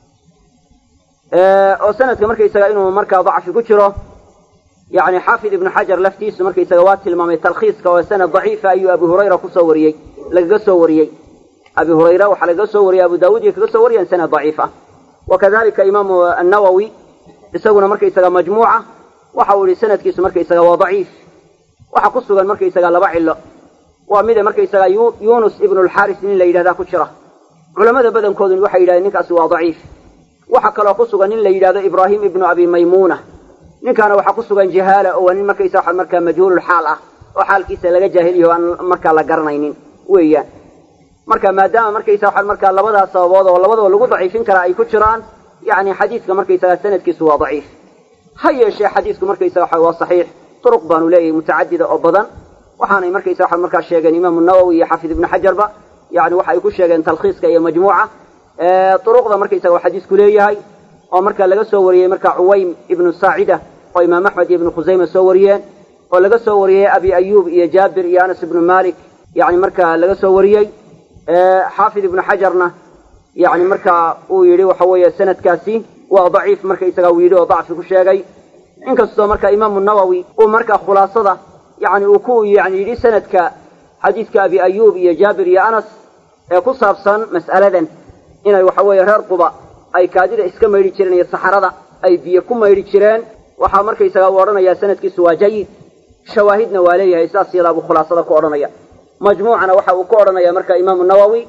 oo sanadka markaysaga inuu markaa dacfi ku jiro yani xaafid ibnu xajar laftiisu markaysaga waa tilmaamay talkhiiska oo sanad daciifa ayuu abu hurayra kusoo wariyey lagaga soo wariyey abi hurayra waxaa lagaga soo wariyey abu daawud iyo kaga soo wariyeen sanad daciif ah wakadalika imaamu annawowi isaguna markaysaga majmuuca waxa uu yihi sanadkiisu markaysaga waa daciif waxa ku sugan markaysaga laba cilo waa mida markaysaga yunus ibnu lxaris nin la yidhahdaa ku jira culamada badankooduna waxay yidhahdeen ninkaasi waa daciif waxa kaloo ku sugan nin la yidhahdo ibraahim ibnu abi maymuna ninkaana waxaa ku sugan jahaala oo waa nin markaysa waxa markaa majhuululxaal ah oo xaalkiisa laga jaahiliyo aan markaa la garanaynin weeyaan marka maadaama markaysa waxa markaa labadaas sababood oo labadaba lagu daciifin karaa ay ku jiraan yani xadiiska markaysaga sanadkiisu waa daciif ha yeeshee xadiisku markaysa waxa waa saxiix turuq baanu leeyahay mutacadida oo badan waxaanay markaysa waxa markaa sheegeen imaamu nawowi iyo xaafid ibnu xajarba yani waxa ay ku sheegeen talkhiiska iyo majmuuca turuqda markaysaga uu xadiisku leeyahay oo markaa laga soo wariyey markaa cuwaym ibnu saacida oo imaam axmed iyo ibnu khusayma soo wariyeen oo laga soo wariyey abi ayub iyo jaabir iyo anas ibnu malik yani markaa laga soo wariyey xaafid ibnu xajarna yani markaa uu yidhi waxa weeye sanadkaasi waa daciif markaysaga uu yidhi oo dacfi ku sheegay inkastoo marka imaamu nawowi uu markaa khulaasada yani uu ku yani yidhi sanadka xadiiska abi ayub iyo jaabir iyo anas ee ku saabsan mas'aladan inay waxa weeye reer quba ay kaadida iska maydhi jireen iyo saxarada ay biyo ku maydhi jireen waxaa markaysaga uu odhanayaa sanadkiisu waa jayid shawaahidna waa leeyahay saas yadaa buu khulaasada ku odhanaya majmuucana waxa uu ku odhanaya marka imaamu nawowi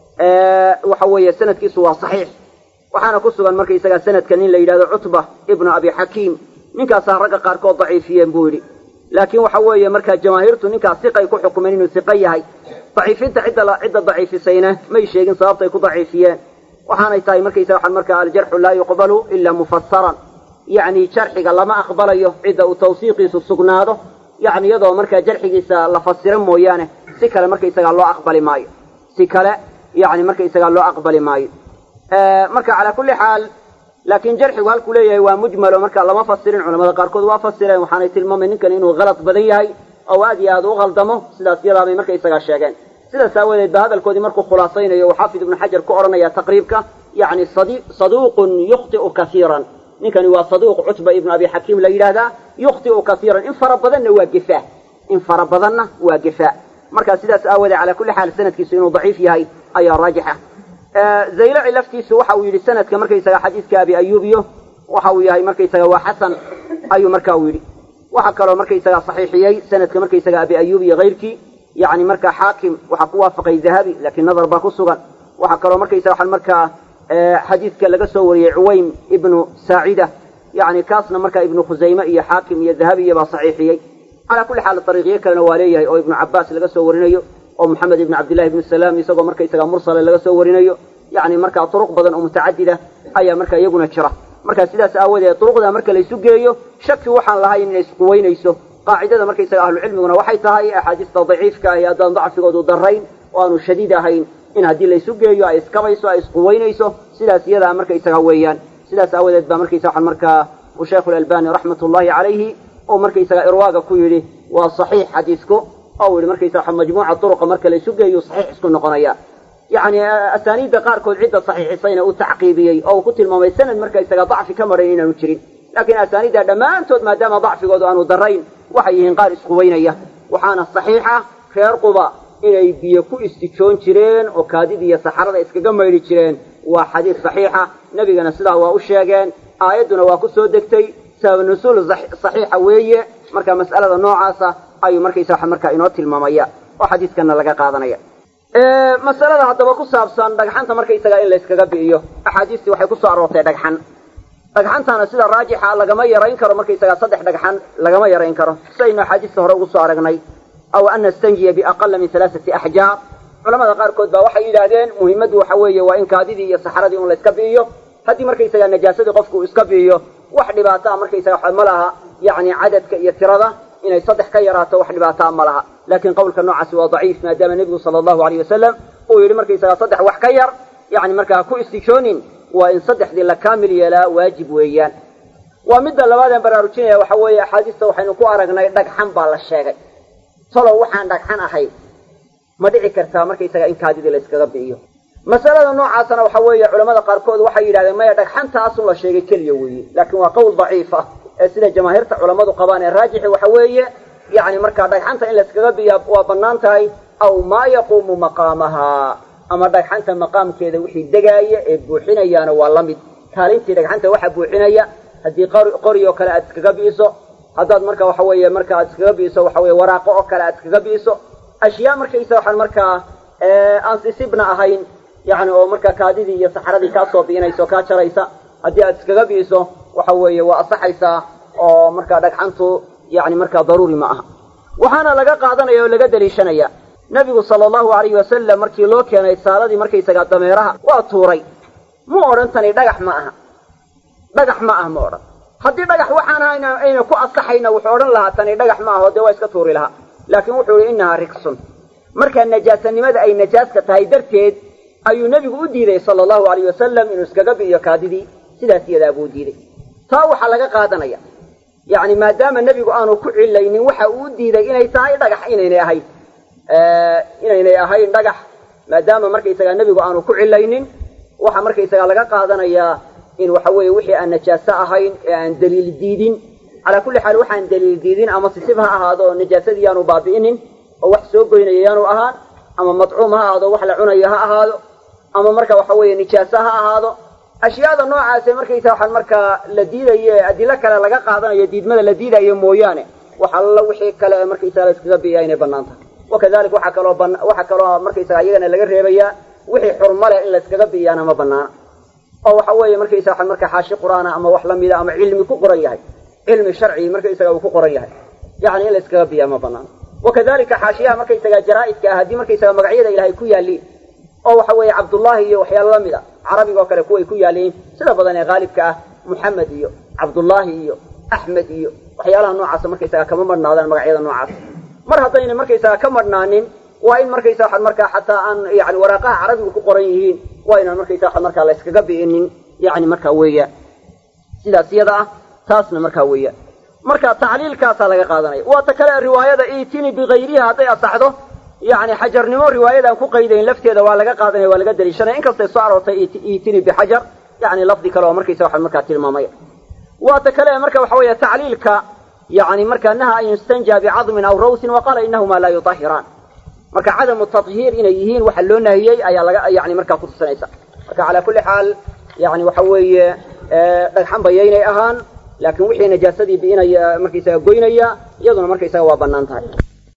waxa weeye sanadkiisu waa saxiix waxaana ku sugan markaysaga sanadka nin la yidhahdo cutba ibnu abi xakiim ninkaasaa ragga qaarkood daciifiyeen buu yidhi laakiin waxa weeye markaa jamaahiirtu ninkaas siqay ku xukumeen inuu siqa yahay daciifinta cidda cidda daciifisayna may sheegin sababtay ku daciifiyeen waxaanay tahay markaysa waxaan markaa aljarxu laa yuqbalu ila mufasaran yacni jarxiga lama aqbalayo cidda uu tawsiiqiisu sugnaado yani iyadoo markaa jarxigiisa la fasiro mooyaane si kale markaysagaa loo aqbali maayo si kale yani markaysagaa loo aqbali maayo marka calaa kulli xaal laakiin jarxigu halkuu leeyahay waa mujmalo marka lama fasirin culamada qaarkood waa fasireen waxaanay tilmaamay ninkan inuu kalad badan yahay oo aad iyo aad u qaldamo sidaas yadaabay markaysagaa sheegeen sidaas aawadeed ba hadalkoodii markuu khulaasaynayo uu xaafid ibnu xajar ku odhanaya taqriibka yani saduuqun yukhti'u kaiiran ninkani waa saduuq cutba ibnu abi xakiim la yidhaahdaa yukhti'u kaiiran in fara badanna waa gefaa in fara badanna waa gefaa marka sidaas aawadeed calaa kulli xaal sanadkiisu inuu daciif yahay ayaa raajixa zaylaci laftiisu waxa uu yidhi sanadka markaysaga xadiiska abi ayubiyo waxa uu yahay markaysaga waa xasan ayuu marka uu yidhi waxa kaloo markaysaga saxiixiyey sanadka markaysaga abi ayub iyo kayrkii yani markaa xaakim waxaa ku waafaqay dahabi laakiin nadar baa ku sugan waxaa kaloo markaysaga waxaan markaa xadiidka laga soo wariyey cuwaym ibnu saacida yani kaasna markaa ibnu khusayme iyo xaakim iyo dahabiya baa saxiixiyey calaa kulli xaal dariiqyo kalena waa leeyahay oo ibnu cabaas laga soo warinayo oo maxamed ibnu cabdillahi ibnu salaam isagoo markaysaga mursale laga soo warinayo yani markaa turuq badan oo mutacadida ayaa markaa iyaguna jira marka sidaas aawadeed turuqda marka laysu geeyo shaki waxaan lahayn inay isquweynayso qaacidada markaysaga ahlucilmiguna waxay tahay axaadiista daciifka ah haddaan dacfigoodu darayn oo aanu shadiid ahayn in haddii laysu geeyo ay iskabayso ay isquweynayso sidaas iyadaa markaysaga weeyaan sidaas aawadeed baa markaysa waxaan markaa uu sheikhu lalbani raxmat ullahi calayhi oo markaysaga irwaaga ku yidhi وصحيح حديثكو أو مركز مجموعة طرق مركز ليسوقي صحيح اسكو نقنيا يعني أسانيد قاركود عدة صحيح صينا أو تعقيبية أو كتل ما يسند مركز ضعف كمرين نشرين لكن أسانيد لما أنتم ما دام ضعف قدوا أنو ضرين وحيهن قارس قوينية وحان الصحيحة خير قضاء إلى بيكو استيشون شرين وكاديد يسحر إسكجم يري شرين وحديث صحيحة نبينا صلى الله وشاجان آياتنا وكسو دكتي سبب النزول صحيحة وية مركا مسألة النوع عاصة أي مركا يساحة مركا إنوتي المامية وحديث كان لقى قاضنية إيه مسألة هذا وكسو أبصان دقحان تمركا يساقا إلا إسكجابي إيوه أحاديثي وحي كسو عروتي دقحان دقحان تانا سيدا راجحة لقما يرين كرو مركا يساقا صدح دقحان لقما يرين كرو سينا حديث هرو كسو عرقني أو أن نستنجي بأقل من ثلاثة أحجار علماء قاركود با waxay yiraahdeen muhiimadu waxa weeye waa in kaadidii iyo saxaradii uu la iska biiyo hadii markaysaga najaasada qofku iska biiyo wax dhibaato ah markaysaga ma laha yaani cadadka iyo tirada inay saddex ka yaraato wax dhibaato ma laha laakiin qowlka noocaas waa daciif maadaama nabiga sallallahu alayhi wasallam uu yiri markaysaga saddex wax ka yar yaani markaa ku istikoonin waa in saddexdii la kaamil yeelaa waajib weeyaan waa midda labaad ee baraarujinaya waxa weeye axaadiista waxaynu ku aragnay dhagxan baa la sheegay solo waxaan dhagxan ahay ma dhici kartaa markaysaga in kaadida la iskaga biiyo masalada noocaasna waxa weeye culimada qaarkood waxay yiraahdeen ma dhagxantaas la sheegay kaliya weeye laakiin waa qowl daciif ah ee sida jamaahirta culimadu qabaan ee raajixi waxa weeye yaani marka dhagxanta in la iskaga biiyo waa banaan tahay aw ma yaqumu maqamaha ama dhagxanta maqaamkeeda wixii dagaaya ee buuxinayana waa la mid kaalintii dhagxanta waxa buuxinaya hadii qoriyo kale aad iskaga biiso hadaad marka waxa weeye marka aad iskaga biiso waxa weeye waraaqo oo kale aad iskaga biiso أشياء مركز waxaan markaa aan sisibna ahayn yaani oo markaa kaadidii iyo saxaradii ka soo biinayso ka jaraysa hadii aad iskaga biiso waxa weeye waa asaxaysa oo markaa dhagxantu yaani markaa daruuri ma aha waxaana laga qaadanaya oo laga daliishanaya nabigu sallallahu alayhi wasallam markii loo keenay saaladii markay isaga dameeraha waa tuuray ma oran tani dhagax ma aha dhagax ma aha ma oran hadii dhagax waxaan ayna ku asaxayna wuxuu oran lahaa tani dhagax ma aha oo waa iska tuuri lahaa لكن وحول إنها ركس مركا النجاسة لماذا أي نجاسة تهي درتيد أي نبي أديري صلى الله عليه وسلم إنه اسكاقب يكاددي سلاسي ذا أبو ديري تاو حلقة قادنيا يعني ما دام النبي قانو كعل لين وحا أديري إنه تهي دقح إنه إنه أهي آه إنه إنه أهي دقح ما دام مركا يساق النبي قانو كعل لين وحا مركا يساق لقا قادنيا إن وحوي وحي النجاسة أهين عن دليل الديدين على كل حال وحن دليل ديدين أما صفها هذا النجاسة يانو بابئين أو وحسوق بين يانو أهان أما مطعومها هذا وحل عنيها هذا أما مركا وحوي نجاسها هذا أشياء هذا النوع عاسي مركا يتوحل مركا لديدة أدلك لقا قادنا يديد ماذا لديدة يمويانه وحل وحي كلا مركا يسالس كذبي أين بنانتا وكذلك وحكى له بن وحكى له مركا يسايقنا لقى ريبيا وحي حرمله إلا كذبي أنا ما بنان أو حوي مركا يساحل مركا حاشي قرآن أما وحلم إذا أما علمي كقرية علم الشرعي مركا يساقوا كقرية يعني إلا كذبي ما بنان وكذلك حاشيها مركا يساق جرائد كهدي مركا يساق مقعيدة إلهي كويا لي أو حوي عبد الله وحيا الله مذا عربي وكلا كوي كويا لي سلا بدن غالب كه محمد يو عبد الله يو أحمد يو وحيا الله نوع عاصم مركا يساق كم مرنا هذا المقعيدة نوع عاصم مرة طين مركا يساق كم مرنانين وإن مركا يساق مركا حتى أن يعني ورقها عربي وكقريين وإن مركا يساق مركا الله يسكبي إن يعني مركا ويا سلا سيدا تاسنا مركا ويا مركا تعليل كاسا لغا قادناي وتكلا روايه ايتيني بغيرها هدي اصحده يعني حجر نمو روايه ku qaydeen lafteeda waa laga qaadanay waa laga daliishanay in kasta soo aroortay iitini bihajar يعني lafdi kale oo markaysa waxa marka tilmaamay waa takala marka waxa weeye tacliilka يعني marka naha yustanja bi'admin aw rawsin wa qala innahuma la yutahhiran marka adam at-tathhir inay yihiin waxa loo nahiyay ayaa laga yani marka ku tusanaysa marka ala kulli hal يعني waxa weeye dhagxan bayaynay ahaan laakiin wixii najaasadii biinaya markaysa goynaya iyaduna markaysa waa banaan tahay